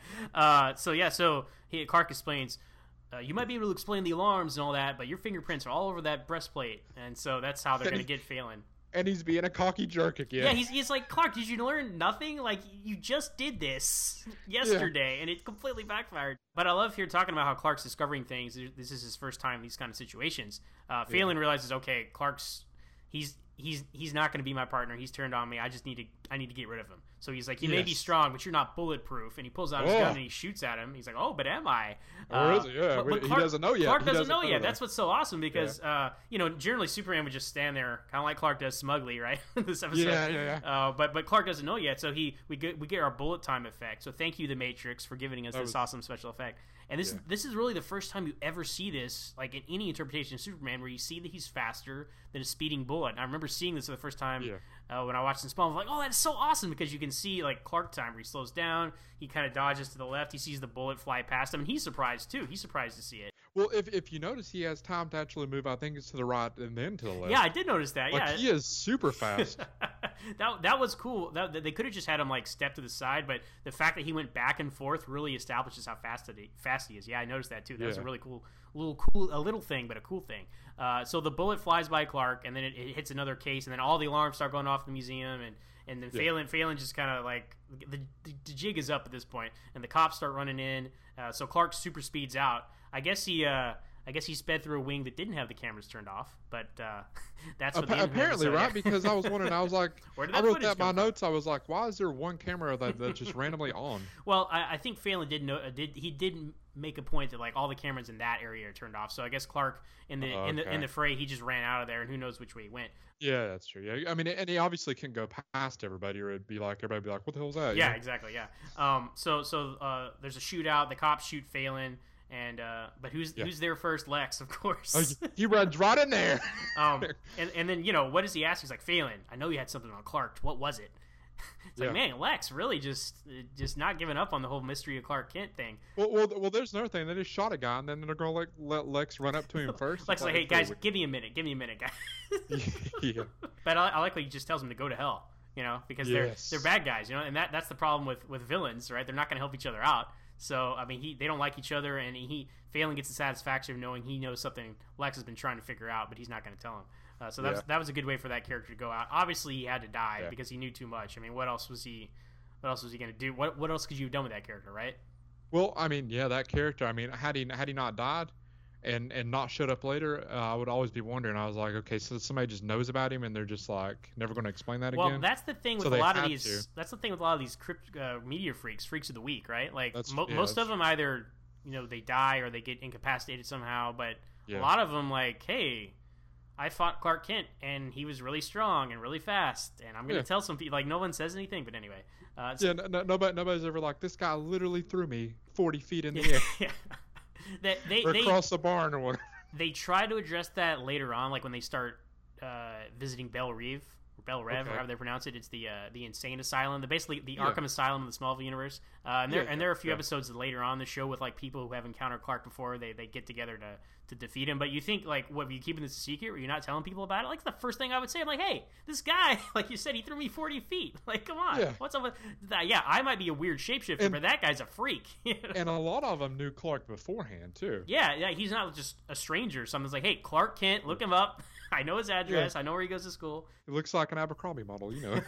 [SPEAKER 1] uh, so yeah, so he, Clark explains, uh, you might be able to explain the alarms and all that, but your fingerprints are all over that breastplate, and so that's how they're gonna get Phelan.
[SPEAKER 2] And he's being a cocky jerk again.
[SPEAKER 1] Yeah, he's, he's like, Clark, did you learn nothing? Like, you just did this yesterday, yeah. and it completely backfired. But I love here talking about how Clark's discovering things. This is his first time in these kind of situations. Uh, Phelan yeah. realizes, okay, Clark's, he's he's he's not going to be my partner. He's turned on me. I just need to I need to get rid of him. So he's like, you yes. may be strong, but you're not bulletproof. And he pulls out his oh. gun and he shoots at him. He's like, oh, but am I?
[SPEAKER 2] Or uh, is it? Yeah,
[SPEAKER 1] but, but
[SPEAKER 2] he
[SPEAKER 1] Clark,
[SPEAKER 2] doesn't know yet.
[SPEAKER 1] Clark
[SPEAKER 2] he
[SPEAKER 1] doesn't,
[SPEAKER 2] doesn't
[SPEAKER 1] know,
[SPEAKER 2] know
[SPEAKER 1] yet.
[SPEAKER 2] That.
[SPEAKER 1] That's what's so awesome because,
[SPEAKER 2] yeah.
[SPEAKER 1] uh, you know, generally Superman would just stand there, kind of like Clark does smugly, right? This episode.
[SPEAKER 2] Yeah, yeah, yeah.
[SPEAKER 1] Uh, but but Clark doesn't know yet, so he we get we get our bullet time effect. So thank you, The Matrix, for giving us that this was, awesome special effect. And this yeah. this is really the first time you ever see this, like in any interpretation of Superman, where you see that he's faster than a speeding bullet. And I remember seeing this for the first time
[SPEAKER 2] yeah.
[SPEAKER 1] uh, when I watched in Spawn. I was like, oh, that's so awesome because you can see like Clark time where he slows down, he kind of dodges to the left, he sees the bullet fly past him, and he's surprised too. He's surprised to see it.
[SPEAKER 2] Well, if if you notice, he has time to actually move. I think it's to the right and then to the left.
[SPEAKER 1] Yeah, I did notice that.
[SPEAKER 2] Like,
[SPEAKER 1] yeah,
[SPEAKER 2] he is super fast.
[SPEAKER 1] that that was cool. That, they could have just had him like step to the side, but the fact that he went back and forth really establishes how fast he, fast he is. Yeah, I noticed that too. That yeah. was a really cool, little cool, a little thing, but a cool thing. Uh, so the bullet flies by Clark, and then it, it hits another case, and then all the alarms start going off in the museum, and and then yeah. Phelan Phelan just kind of like the, the the jig is up at this point, and the cops start running in. Uh, so Clark super speeds out. I guess he. Uh, I guess he sped through a wing that didn't have the cameras turned off, but uh, that's what
[SPEAKER 2] Appa- apparently right because I was wondering. I was like,
[SPEAKER 1] Where did
[SPEAKER 2] I
[SPEAKER 1] that
[SPEAKER 2] wrote that in my
[SPEAKER 1] from?
[SPEAKER 2] notes. I was like, why is there one camera that, that's just randomly on?
[SPEAKER 1] Well, I, I think Phelan did know. Did he did make a point that like all the cameras in that area are turned off? So I guess Clark in the
[SPEAKER 2] okay.
[SPEAKER 1] in the in the fray, he just ran out of there, and who knows which way he went.
[SPEAKER 2] Yeah, that's true. Yeah, I mean, and he obviously couldn't go past everybody, or it'd be like everybody would be like, what the hell's that?
[SPEAKER 1] Yeah,
[SPEAKER 2] you know?
[SPEAKER 1] exactly. Yeah. Um. So so uh, there's a shootout. The cops shoot Phelan. And uh, but who's yeah. who's there first? Lex, of course.
[SPEAKER 2] Oh, he runs right in there.
[SPEAKER 1] um, and and then you know what does he ask? He's like, Phelan, I know you had something on Clark. What was it? It's yeah. like, man, Lex really just just not giving up on the whole mystery of Clark Kent thing.
[SPEAKER 2] Well, well, well there's another thing. They just shot a guy, and then they're gonna like let Lex run up to him first.
[SPEAKER 1] Lex like, hey guys, give me a minute, give me a minute, guys.
[SPEAKER 2] yeah.
[SPEAKER 1] But I, I like what he just tells him to go to hell. You know, because
[SPEAKER 2] yes.
[SPEAKER 1] they're they're bad guys. You know, and that that's the problem with with villains, right? They're not gonna help each other out. So I mean, he they don't like each other, and he Phelan gets the satisfaction of knowing he knows something Lex has been trying to figure out, but he's not going to tell him. Uh, so that yeah. was, that was a good way for that character to go out. Obviously, he had to die yeah. because he knew too much. I mean, what else was he? What else was he going to do? What what else could you have done with that character, right?
[SPEAKER 2] Well, I mean, yeah, that character. I mean, had he had he not died, and and not showed up later, uh, I would always be wondering. I was like, okay, so somebody just knows about him, and they're just like never going to explain that
[SPEAKER 1] well,
[SPEAKER 2] again.
[SPEAKER 1] Well, that's the thing with
[SPEAKER 2] so
[SPEAKER 1] a lot of these.
[SPEAKER 2] To.
[SPEAKER 1] That's the thing with a lot of these crypt, uh, media freaks, freaks of the week, right? Like mo-
[SPEAKER 2] yeah,
[SPEAKER 1] most of them either you know they die or they get incapacitated somehow, but
[SPEAKER 2] yeah.
[SPEAKER 1] a lot of them like, hey, I fought Clark Kent and he was really strong and really fast, and I'm going to
[SPEAKER 2] yeah.
[SPEAKER 1] tell some people. Like no one says anything, but anyway. Uh, so,
[SPEAKER 2] yeah, no, nobody nobody's ever like this guy literally threw me forty feet in the air.
[SPEAKER 1] yeah. They, they,
[SPEAKER 2] or
[SPEAKER 1] they,
[SPEAKER 2] across the barn or whatever.
[SPEAKER 1] They try to address that later on, like when they start uh, visiting Belle Reve, or Belle Rev,
[SPEAKER 2] okay.
[SPEAKER 1] or however they pronounce it. It's the uh, the insane asylum, the basically the
[SPEAKER 2] yeah.
[SPEAKER 1] Arkham Asylum of the Smallville universe. Uh, and there
[SPEAKER 2] yeah,
[SPEAKER 1] and there are a few
[SPEAKER 2] yeah.
[SPEAKER 1] episodes later on in the show with like people who have encountered Clark before. They they get together to, to defeat him. But you think like, what, are you keeping this a secret? Or you're not telling people about it? Like the first thing I would say, I'm like, hey, this guy, like you said, he threw me forty feet. Like, come on,
[SPEAKER 2] yeah.
[SPEAKER 1] what's up with that? Yeah, I might be a weird shapeshifter,
[SPEAKER 2] and,
[SPEAKER 1] but that guy's a freak.
[SPEAKER 2] And a lot of them knew Clark beforehand too.
[SPEAKER 1] Yeah, yeah, he's not just a stranger. Someone's like, hey, Clark Kent, look him up. I know his address.
[SPEAKER 2] Yeah.
[SPEAKER 1] I know where he goes to school.
[SPEAKER 2] It looks like an Abercrombie model, you know.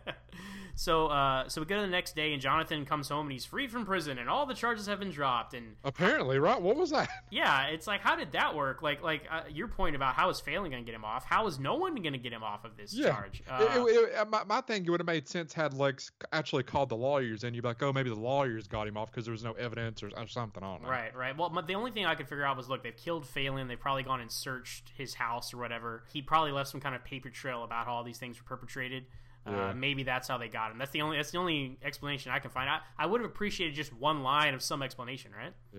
[SPEAKER 1] so, uh, so we go to the next day, and Jonathan comes home, and he's free from prison, and all the charges have been dropped. And
[SPEAKER 2] apparently, right? What was that?
[SPEAKER 1] Yeah, it's like, how did that work? Like, like uh, your point about how is Phelan going to get him off? How is no one going to get him off of this
[SPEAKER 2] yeah.
[SPEAKER 1] charge?
[SPEAKER 2] Uh, it, it, it, my, my thing, it would have made sense had Lex actually called the lawyers, and you'd be like, oh, maybe the lawyers got him off because there was no evidence or, or something. I don't know.
[SPEAKER 1] Right, right. Well, my, the only thing I could figure out was, look, they've killed Phelan. They've probably gone and searched his house or whatever. He probably left some kind of paper trail about how all these things were perpetrated.
[SPEAKER 2] Yeah.
[SPEAKER 1] Uh, maybe that's how they got him. That's the only. That's the only explanation I can find. I, I would have appreciated just one line of some explanation, right?
[SPEAKER 2] Yeah.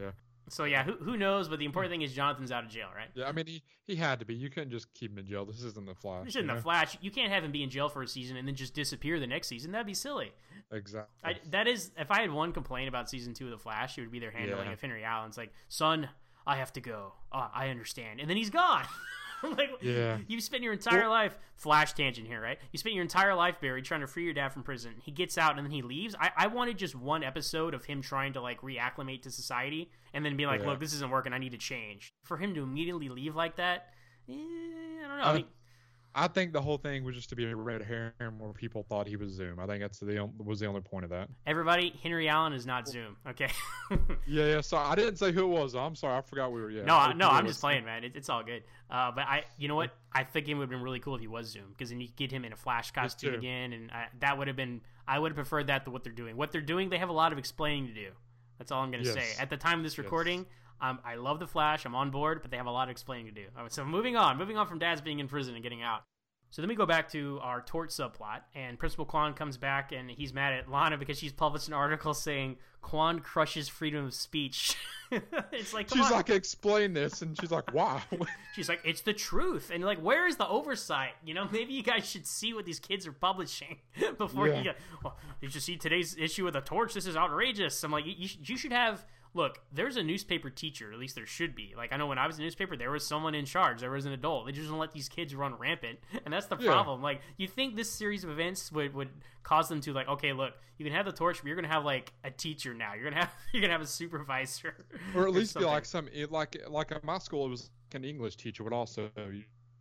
[SPEAKER 1] So yeah, who who knows? But the important thing is Jonathan's out of jail, right?
[SPEAKER 2] Yeah, I mean he he had to be. You couldn't just keep him in jail. This isn't the Flash.
[SPEAKER 1] This isn't
[SPEAKER 2] you
[SPEAKER 1] the
[SPEAKER 2] know?
[SPEAKER 1] Flash. You can't have him be in jail for a season and then just disappear the next season. That'd be silly.
[SPEAKER 2] Exactly.
[SPEAKER 1] I, that is, if I had one complaint about season two of the Flash, it would be their handling
[SPEAKER 2] Yeah.
[SPEAKER 1] of Henry Allen's like, son, I have to go. Oh, I understand, and then he's gone. Like,
[SPEAKER 2] Yeah.
[SPEAKER 1] you spent your entire
[SPEAKER 2] Well-
[SPEAKER 1] life, Flash tangent here, right? You spent your entire life, Barry, trying to free your dad from prison. He gets out and then he leaves. I, I wanted just one episode of him trying to like reacclimate to society and then be like,
[SPEAKER 2] Yeah.
[SPEAKER 1] look, this isn't working. I need to change. For him to immediately leave like that, eh, I don't know.
[SPEAKER 2] I,
[SPEAKER 1] I mean,
[SPEAKER 2] I think the whole thing was just to be a red herring where people thought he was Zoom. I think that's the on- was the only point of that.
[SPEAKER 1] everybody, Henry Allen is not Zoom, okay?
[SPEAKER 2] Yeah, yeah. So I didn't say who it was. I'm sorry. I forgot we were. Yeah.
[SPEAKER 1] No, I, no,
[SPEAKER 2] It
[SPEAKER 1] I'm
[SPEAKER 2] was-
[SPEAKER 1] just playing, man. It, it's all good. Uh, but I, you know what? I think it would have been really cool if he was Zoom, because then you could get him in a Flash costume
[SPEAKER 2] too.
[SPEAKER 1] again, and I, that would have been. I would have preferred that to what they're doing. What they're doing, they have a lot of explaining to do. That's all I'm going to
[SPEAKER 2] Yes.
[SPEAKER 1] say. At the time of this
[SPEAKER 2] Yes.
[SPEAKER 1] recording, um, I love the Flash. I'm on board, but they have a lot of explaining to do. All right, so moving on, moving on from Dad's being in prison and getting out. So then we go back to our Torch subplot, and Principal Quan comes back, and he's mad at Lana because she's published an article saying Quan crushes freedom of speech. It's like, come
[SPEAKER 2] She's
[SPEAKER 1] on.
[SPEAKER 2] like, explain this, and she's like, wow.
[SPEAKER 1] She's like, it's the truth. And like, where is the oversight? You know, maybe you guys should see what these kids are publishing before
[SPEAKER 2] Yeah.
[SPEAKER 1] you get, well, did you see today's issue of the Torch? This is outrageous. I'm like, you, you, should, you should have, look, there's a newspaper teacher, at least there should be. Like, I know when I was in a newspaper, there was someone in charge. There was an adult. They just don't let these kids run rampant. And that's the
[SPEAKER 2] Yeah.
[SPEAKER 1] problem. Like, you think this series of events would, would cause them to like, okay, look, you can have the Torch, but you're going to have like a teacher now. You're going to have, you're going to have a supervisor.
[SPEAKER 2] Or at least be
[SPEAKER 1] something.
[SPEAKER 2] like some it- like like at my school, it was like an English teacher would also you,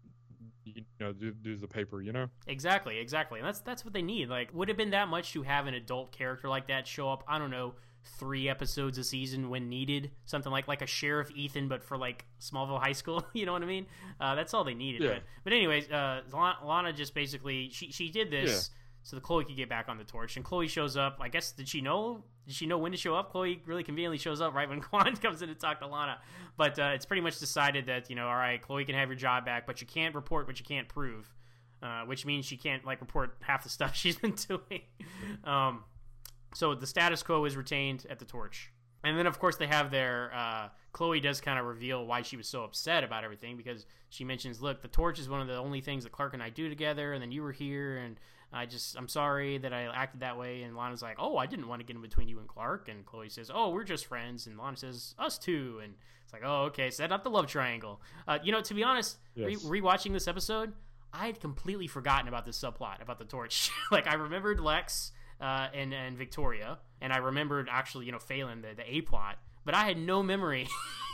[SPEAKER 2] you know do, do the paper. You know.
[SPEAKER 1] Exactly, exactly. And that's that's what they need. Like, would it have been that much to have an adult character like that show up, I don't know, three episodes a season when needed? Something like like a Sheriff Ethan, but for like Smallville High School, you know what I mean? Uh, that's all they needed.
[SPEAKER 2] Yeah.
[SPEAKER 1] But, but anyways, uh, Lana, Lana just basically, she, she did this so that Chloe could get back on the Torch. And Chloe shows up. I guess, did she know? Did she know when to show up? Chloe really conveniently shows up right when Quan comes in to talk to Lana. But uh, it's pretty much decided that, you know, all right, Chloe can have your job back, but you can't report what you can't prove. Uh, which means she can't like report half the stuff she's been doing. Um, so the status quo is retained at the Torch, and then of course they have their. Uh, Chloe does kind of reveal why she was so upset about everything, because she mentions, "Look, the Torch is one of the only things that Clark and I do together, and then you were here, and I just I'm sorry that I acted that way." And Lana's like, "Oh, I didn't want to get in between you and Clark," and Chloe says, "Oh, we're just friends," and Lana says, "Us too," and it's like, "Oh, okay, set up the love triangle." Uh, you know, to be honest,
[SPEAKER 2] Yes.
[SPEAKER 1] re- rewatching this episode, I had completely forgotten about this subplot about the Torch. Like, I remembered Lex uh, and and Victoria, and I remembered actually, you know, Phelan, the, the A plot, but I had no memory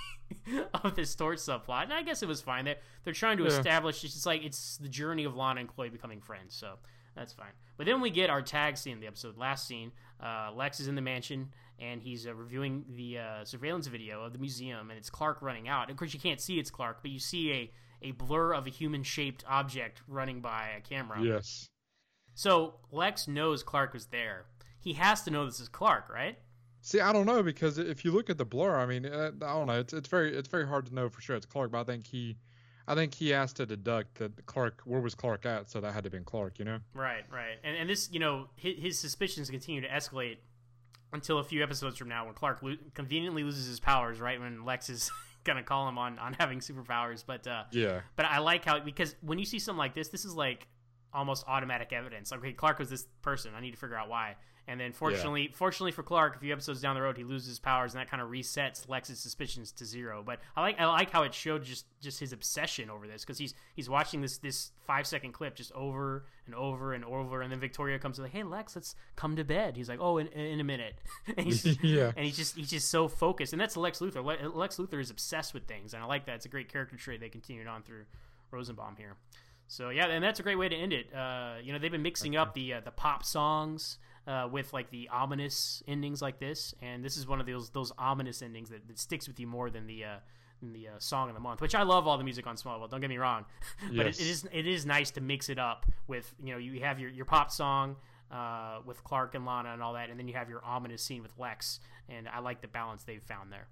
[SPEAKER 1] of this Torch subplot, and I guess it was fine. They're, they're trying to
[SPEAKER 2] Yeah.
[SPEAKER 1] establish, it's just like, it's the journey of Lana and Chloe becoming friends, so that's fine. But then we get our tag scene in the episode, last scene. Uh, Lex is in the mansion, and he's uh, reviewing the uh, surveillance video of the museum, and it's Clark running out. Of course, you can't see it's Clark, but you see a a blur of a human-shaped object running by a camera.
[SPEAKER 2] Yes.
[SPEAKER 1] So Lex knows Clark was there. He has to know this is Clark, right?
[SPEAKER 2] See, I don't know, because if you look at the blur, I mean, uh, I don't know. It's it's very it's very hard to know for sure it's Clark, but I think he, I think he has to deduct that Clark. Where was Clark at? So that had to have been Clark, you know.
[SPEAKER 1] Right, right. And and this, you know, his, his suspicions continue to escalate until a few episodes from now, when Clark lo- conveniently loses his powers, right when Lex is gonna call him on on having superpowers. But uh,
[SPEAKER 2] Yeah.
[SPEAKER 1] but I like how, because when you see something like this, this is like almost automatic evidence. Like, okay, Clark was this person. I need to figure out why. And then fortunately, fortunately for Clark, a few episodes down the road, he loses his powers, and that kind of resets Lex's suspicions to zero. But I like I like how it showed just, just his obsession over this, because he's he's watching this this five second clip just over and over and over, and then Victoria comes to like, "Hey Lex, let's come to bed." He's like, "Oh, in, in a minute." And he's
[SPEAKER 2] Yeah.
[SPEAKER 1] and he's just he's just so focused, and that's Lex Luthor. Le- Lex Luthor is obsessed with things, and I like that. It's a great character trait they continued on through Rosenbaum here. So yeah, and that's a great way to end it. Uh, you know, they've been mixing up the uh, the pop songs uh, with like the ominous endings like this, and this is one of those those ominous endings that, that sticks with you more than the uh, than the uh, song of the month. Which I love all the music on Smallville. Don't get me wrong, but
[SPEAKER 2] Yes.
[SPEAKER 1] it, it is it is nice to mix it up with, you know, you have your your pop song uh, with Clark and Lana and all that, and then you have your ominous scene with Lex, and I like the balance they've found there.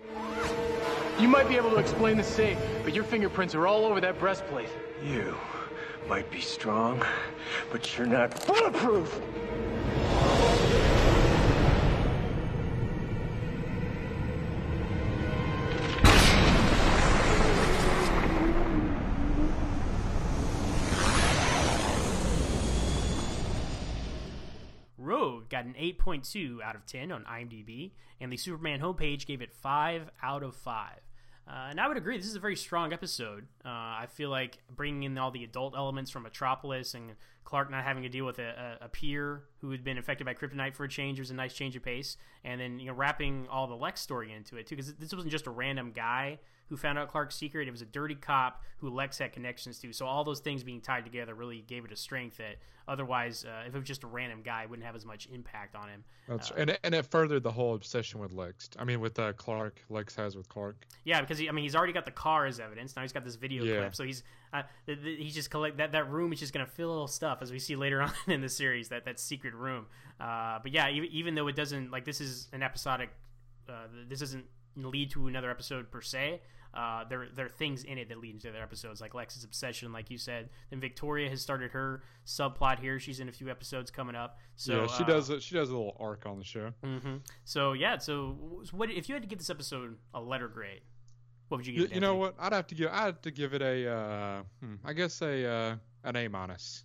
[SPEAKER 4] You might be able to explain the safe, but your fingerprints are all over that breastplate.
[SPEAKER 6] You might be strong, but you're not bulletproof!
[SPEAKER 1] episode got an eight point two out of ten on IMDb, and the Superman homepage gave it five out of five. Uh, and I would agree, this is a very strong episode. Uh, I feel like bringing in all the adult elements from Metropolis and Clark not having to deal with a, a, a peer who had been affected by kryptonite for a change was a nice change of pace. And then, you know, wrapping all the Lex story into it, too, because this wasn't just a random guy who found out Clark's secret. It was a dirty cop who Lex had connections to. So all those things being tied together really gave it a strength that otherwise, uh, if it was just a random guy, it wouldn't have as much impact on him.
[SPEAKER 2] That's
[SPEAKER 1] uh,
[SPEAKER 2] and it, and it furthered the whole obsession with Lex. I mean, with uh, Clark, Lex has with Clark.
[SPEAKER 1] Yeah, because he, I mean, he's already got the car as evidence. Now he's got this video
[SPEAKER 2] Yeah.
[SPEAKER 1] clip, so he's uh, th- th- he's just collect that that room is just gonna fill with stuff as we see later on in the series, that that secret room. Uh, but yeah, even, even though it doesn't, like, this is an episodic, uh, this doesn't lead to another episode per se. Uh, there, there are things in it that lead into other episodes, like Lex's obsession, like you said. Then Victoria has started her subplot here. She's in a few episodes coming up. So
[SPEAKER 2] yeah, she
[SPEAKER 1] uh,
[SPEAKER 2] does. A, she does a little arc on the show.
[SPEAKER 1] Mm-hmm. So yeah, so what if you had to give this episode a letter grade? What would you give
[SPEAKER 2] You,
[SPEAKER 1] it?
[SPEAKER 2] you know
[SPEAKER 1] Anthony?
[SPEAKER 2] what? I'd have to give. I'd have to give it a. Uh, hmm, I guess a uh, an A minus.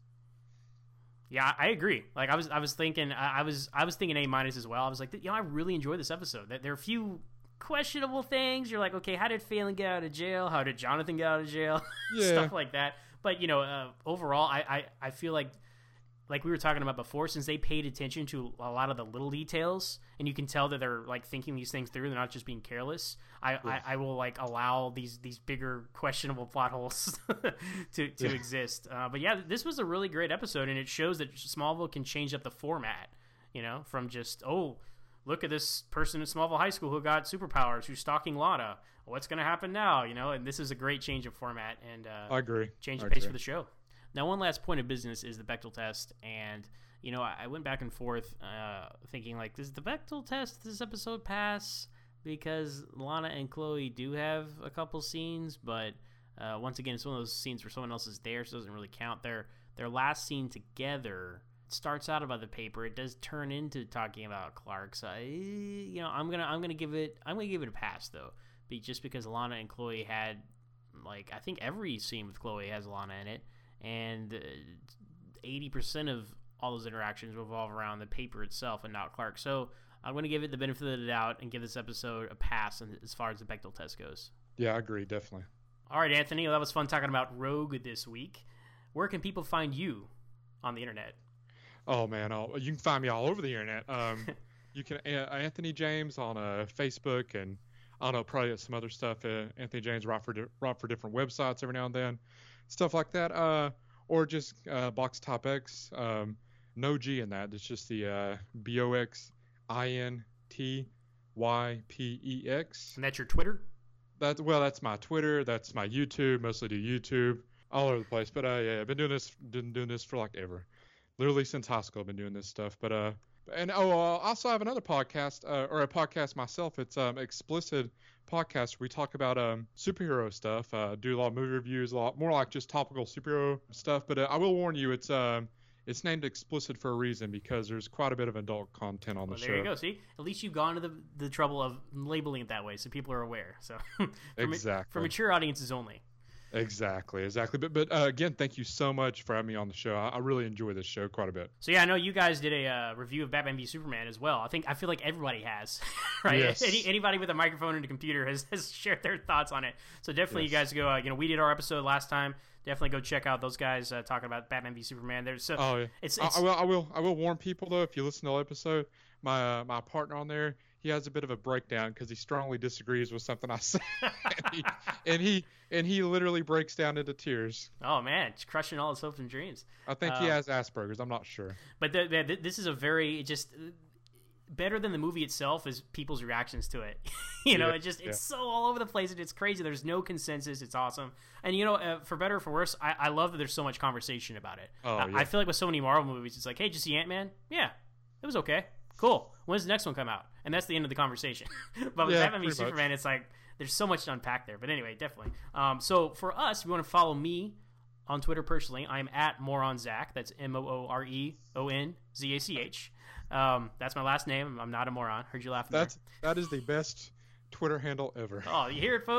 [SPEAKER 1] Yeah, I agree. Like I was, I was thinking, I, I was, I was thinking A minus as well. I was like, you know, I really enjoyed this episode. There are a few questionable things. You're like, okay, how did Phelan get out of jail? How did Jonathan get out of jail?
[SPEAKER 2] Yeah.
[SPEAKER 1] Stuff like that. But you know, uh, overall, I, I, I feel like, like we were talking about before, since they paid attention to a lot of the little details, and you can tell that they're like thinking these things through. They're not just being careless. I, I, I will like allow these these bigger questionable plot holes to to
[SPEAKER 2] Yeah.
[SPEAKER 1] exist. Uh, but yeah, this was a really great episode, and it shows that Smallville can change up the format. You know, from just oh, look at this person in Smallville High School who got superpowers, who's stalking Lana. What's going to happen now? You know, and this is a great change of format and uh,
[SPEAKER 2] I agree.
[SPEAKER 1] change
[SPEAKER 2] I
[SPEAKER 1] of pace
[SPEAKER 2] agree.
[SPEAKER 1] for the show. Now, one last point of business is the Bechdel test, and you know, I, I went back and forth uh, thinking like, does the Bechdel test this episode pass? Because Lana and Chloe do have a couple scenes, but uh, once again, it's one of those scenes where someone else is there, so it doesn't really count. Their their last scene together starts out about the paper. It does turn into talking about Clark. So, I, you know, I'm gonna I'm gonna give it I'm gonna give it a pass though, be just because Lana and Chloe had, like, I think every scene with Chloe has Lana in it, and uh, eighty percent of all those interactions revolve around the paper itself and not Clark. So I'm going to give it the benefit of the doubt and give this episode a pass as far as the Bechdel test goes.
[SPEAKER 2] Yeah, I agree. Definitely.
[SPEAKER 1] All right, Anthony, well, that was fun talking about Rogue this week. Where can people find you on the internet?
[SPEAKER 2] Oh man, oh, you can find me all over the internet. Um, you can uh, Anthony James on uh, Facebook, and I don't know, probably some other stuff. Uh, Anthony James write for di- write for different websites every now and then, stuff like that. Uh, or just uh, Box Top X. Um, no G in that. It's just the uh, B O X I N T Y P E X.
[SPEAKER 1] And that's your Twitter?
[SPEAKER 2] That's well, that's my Twitter. That's my YouTube. Mostly do YouTube all over the place. But uh, yeah, I've been doing this, been doing this for like ever. Literally since high school, I've been doing this stuff. But uh, and oh, uh, also I have another podcast, uh, or a podcast myself. It's um Explicit Podcast. Where we talk about um superhero stuff. Uh, do a lot of movie reviews, a lot more like just topical superhero stuff. But uh, I will warn you, it's um it's named Explicit for a reason because there's quite a bit of adult content on the
[SPEAKER 1] Well,
[SPEAKER 2] show.
[SPEAKER 1] there you go. See, at least you've gone to the the trouble of labeling it that way, so people are aware. So for,
[SPEAKER 2] Exactly.
[SPEAKER 1] for mature audiences only.
[SPEAKER 2] Exactly, exactly. But but uh, again, thank you so much for having me on the show. I, I really enjoy this show quite a bit.
[SPEAKER 1] So yeah, I know you guys did a uh, review of Batman v Superman as well. I think I feel like everybody has, right?
[SPEAKER 2] Yes.
[SPEAKER 1] Any, anybody with a microphone and a computer has, has shared their thoughts on it. So definitely,
[SPEAKER 2] Yes.
[SPEAKER 1] you guys go. Uh, you know, we did our episode last time. Definitely go check out those guys uh, talking about Batman v Superman. There's so
[SPEAKER 2] Oh yeah.
[SPEAKER 1] it's,
[SPEAKER 2] I,
[SPEAKER 1] it's
[SPEAKER 2] I will I will I will warn people though, if you listen to the episode, my uh, my partner on there, he has a bit of a breakdown because he strongly disagrees with something I say, and, he, and he and he literally breaks down into tears.
[SPEAKER 1] oh man, it's crushing all his hopes and dreams.
[SPEAKER 2] I think he
[SPEAKER 1] Uh,
[SPEAKER 2] has Asperger's. I'm not sure.
[SPEAKER 1] But the, the, this is a very it just better than the movie itself is people's reactions to it. you know,
[SPEAKER 2] Yeah,
[SPEAKER 1] it just it's
[SPEAKER 2] yeah.
[SPEAKER 1] so all over the place and it's crazy. There's no consensus. It's awesome. And you know, uh, for better or for worse, I, I love that there's so much conversation about it.
[SPEAKER 2] Oh,
[SPEAKER 1] I,
[SPEAKER 2] yeah.
[SPEAKER 1] I feel like with so many Marvel movies, it's like, hey, did you see Ant-Man? Yeah, it was okay. Cool. When's the next one come out? And that's the end of the conversation. But with
[SPEAKER 2] Yeah,
[SPEAKER 1] Batman v
[SPEAKER 2] pretty much.
[SPEAKER 1] Superman, it's like there's so much to unpack there. But anyway, definitely. Um, so for us, if you want to follow me on Twitter personally, I'm at MoronZach. That's M O O R E O N Z A C H. Um, that's my last name. I'm not a moron. Heard you laughing
[SPEAKER 2] That's
[SPEAKER 1] there.
[SPEAKER 2] that is the best Twitter handle ever.
[SPEAKER 1] Oh, you hear it, folks?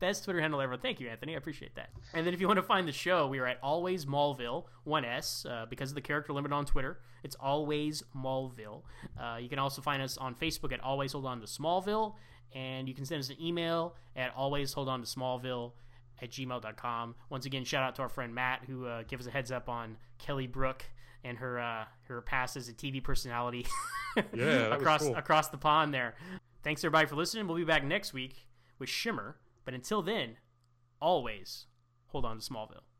[SPEAKER 1] Best Twitter handle ever. Thank you, Anthony. I appreciate that. And then if you want to find the show, we are at Always Mallville, one S, uh, because of the character limit on Twitter. It's Always Mallville. Uh, you can also find us on Facebook at Always Hold On to Smallville, and you can send us an email at Always Hold On to Smallville at gmail dot com. Once again, shout out to our friend Matt, who uh, gave us a heads up on Kelly Brook and her uh, her past as a T V personality
[SPEAKER 2] Yeah, that
[SPEAKER 1] across
[SPEAKER 2] was cool.
[SPEAKER 1] across the pond there. Thanks everybody for listening. We'll be back next week with Shimmer. But until then, always hold on to Smallville.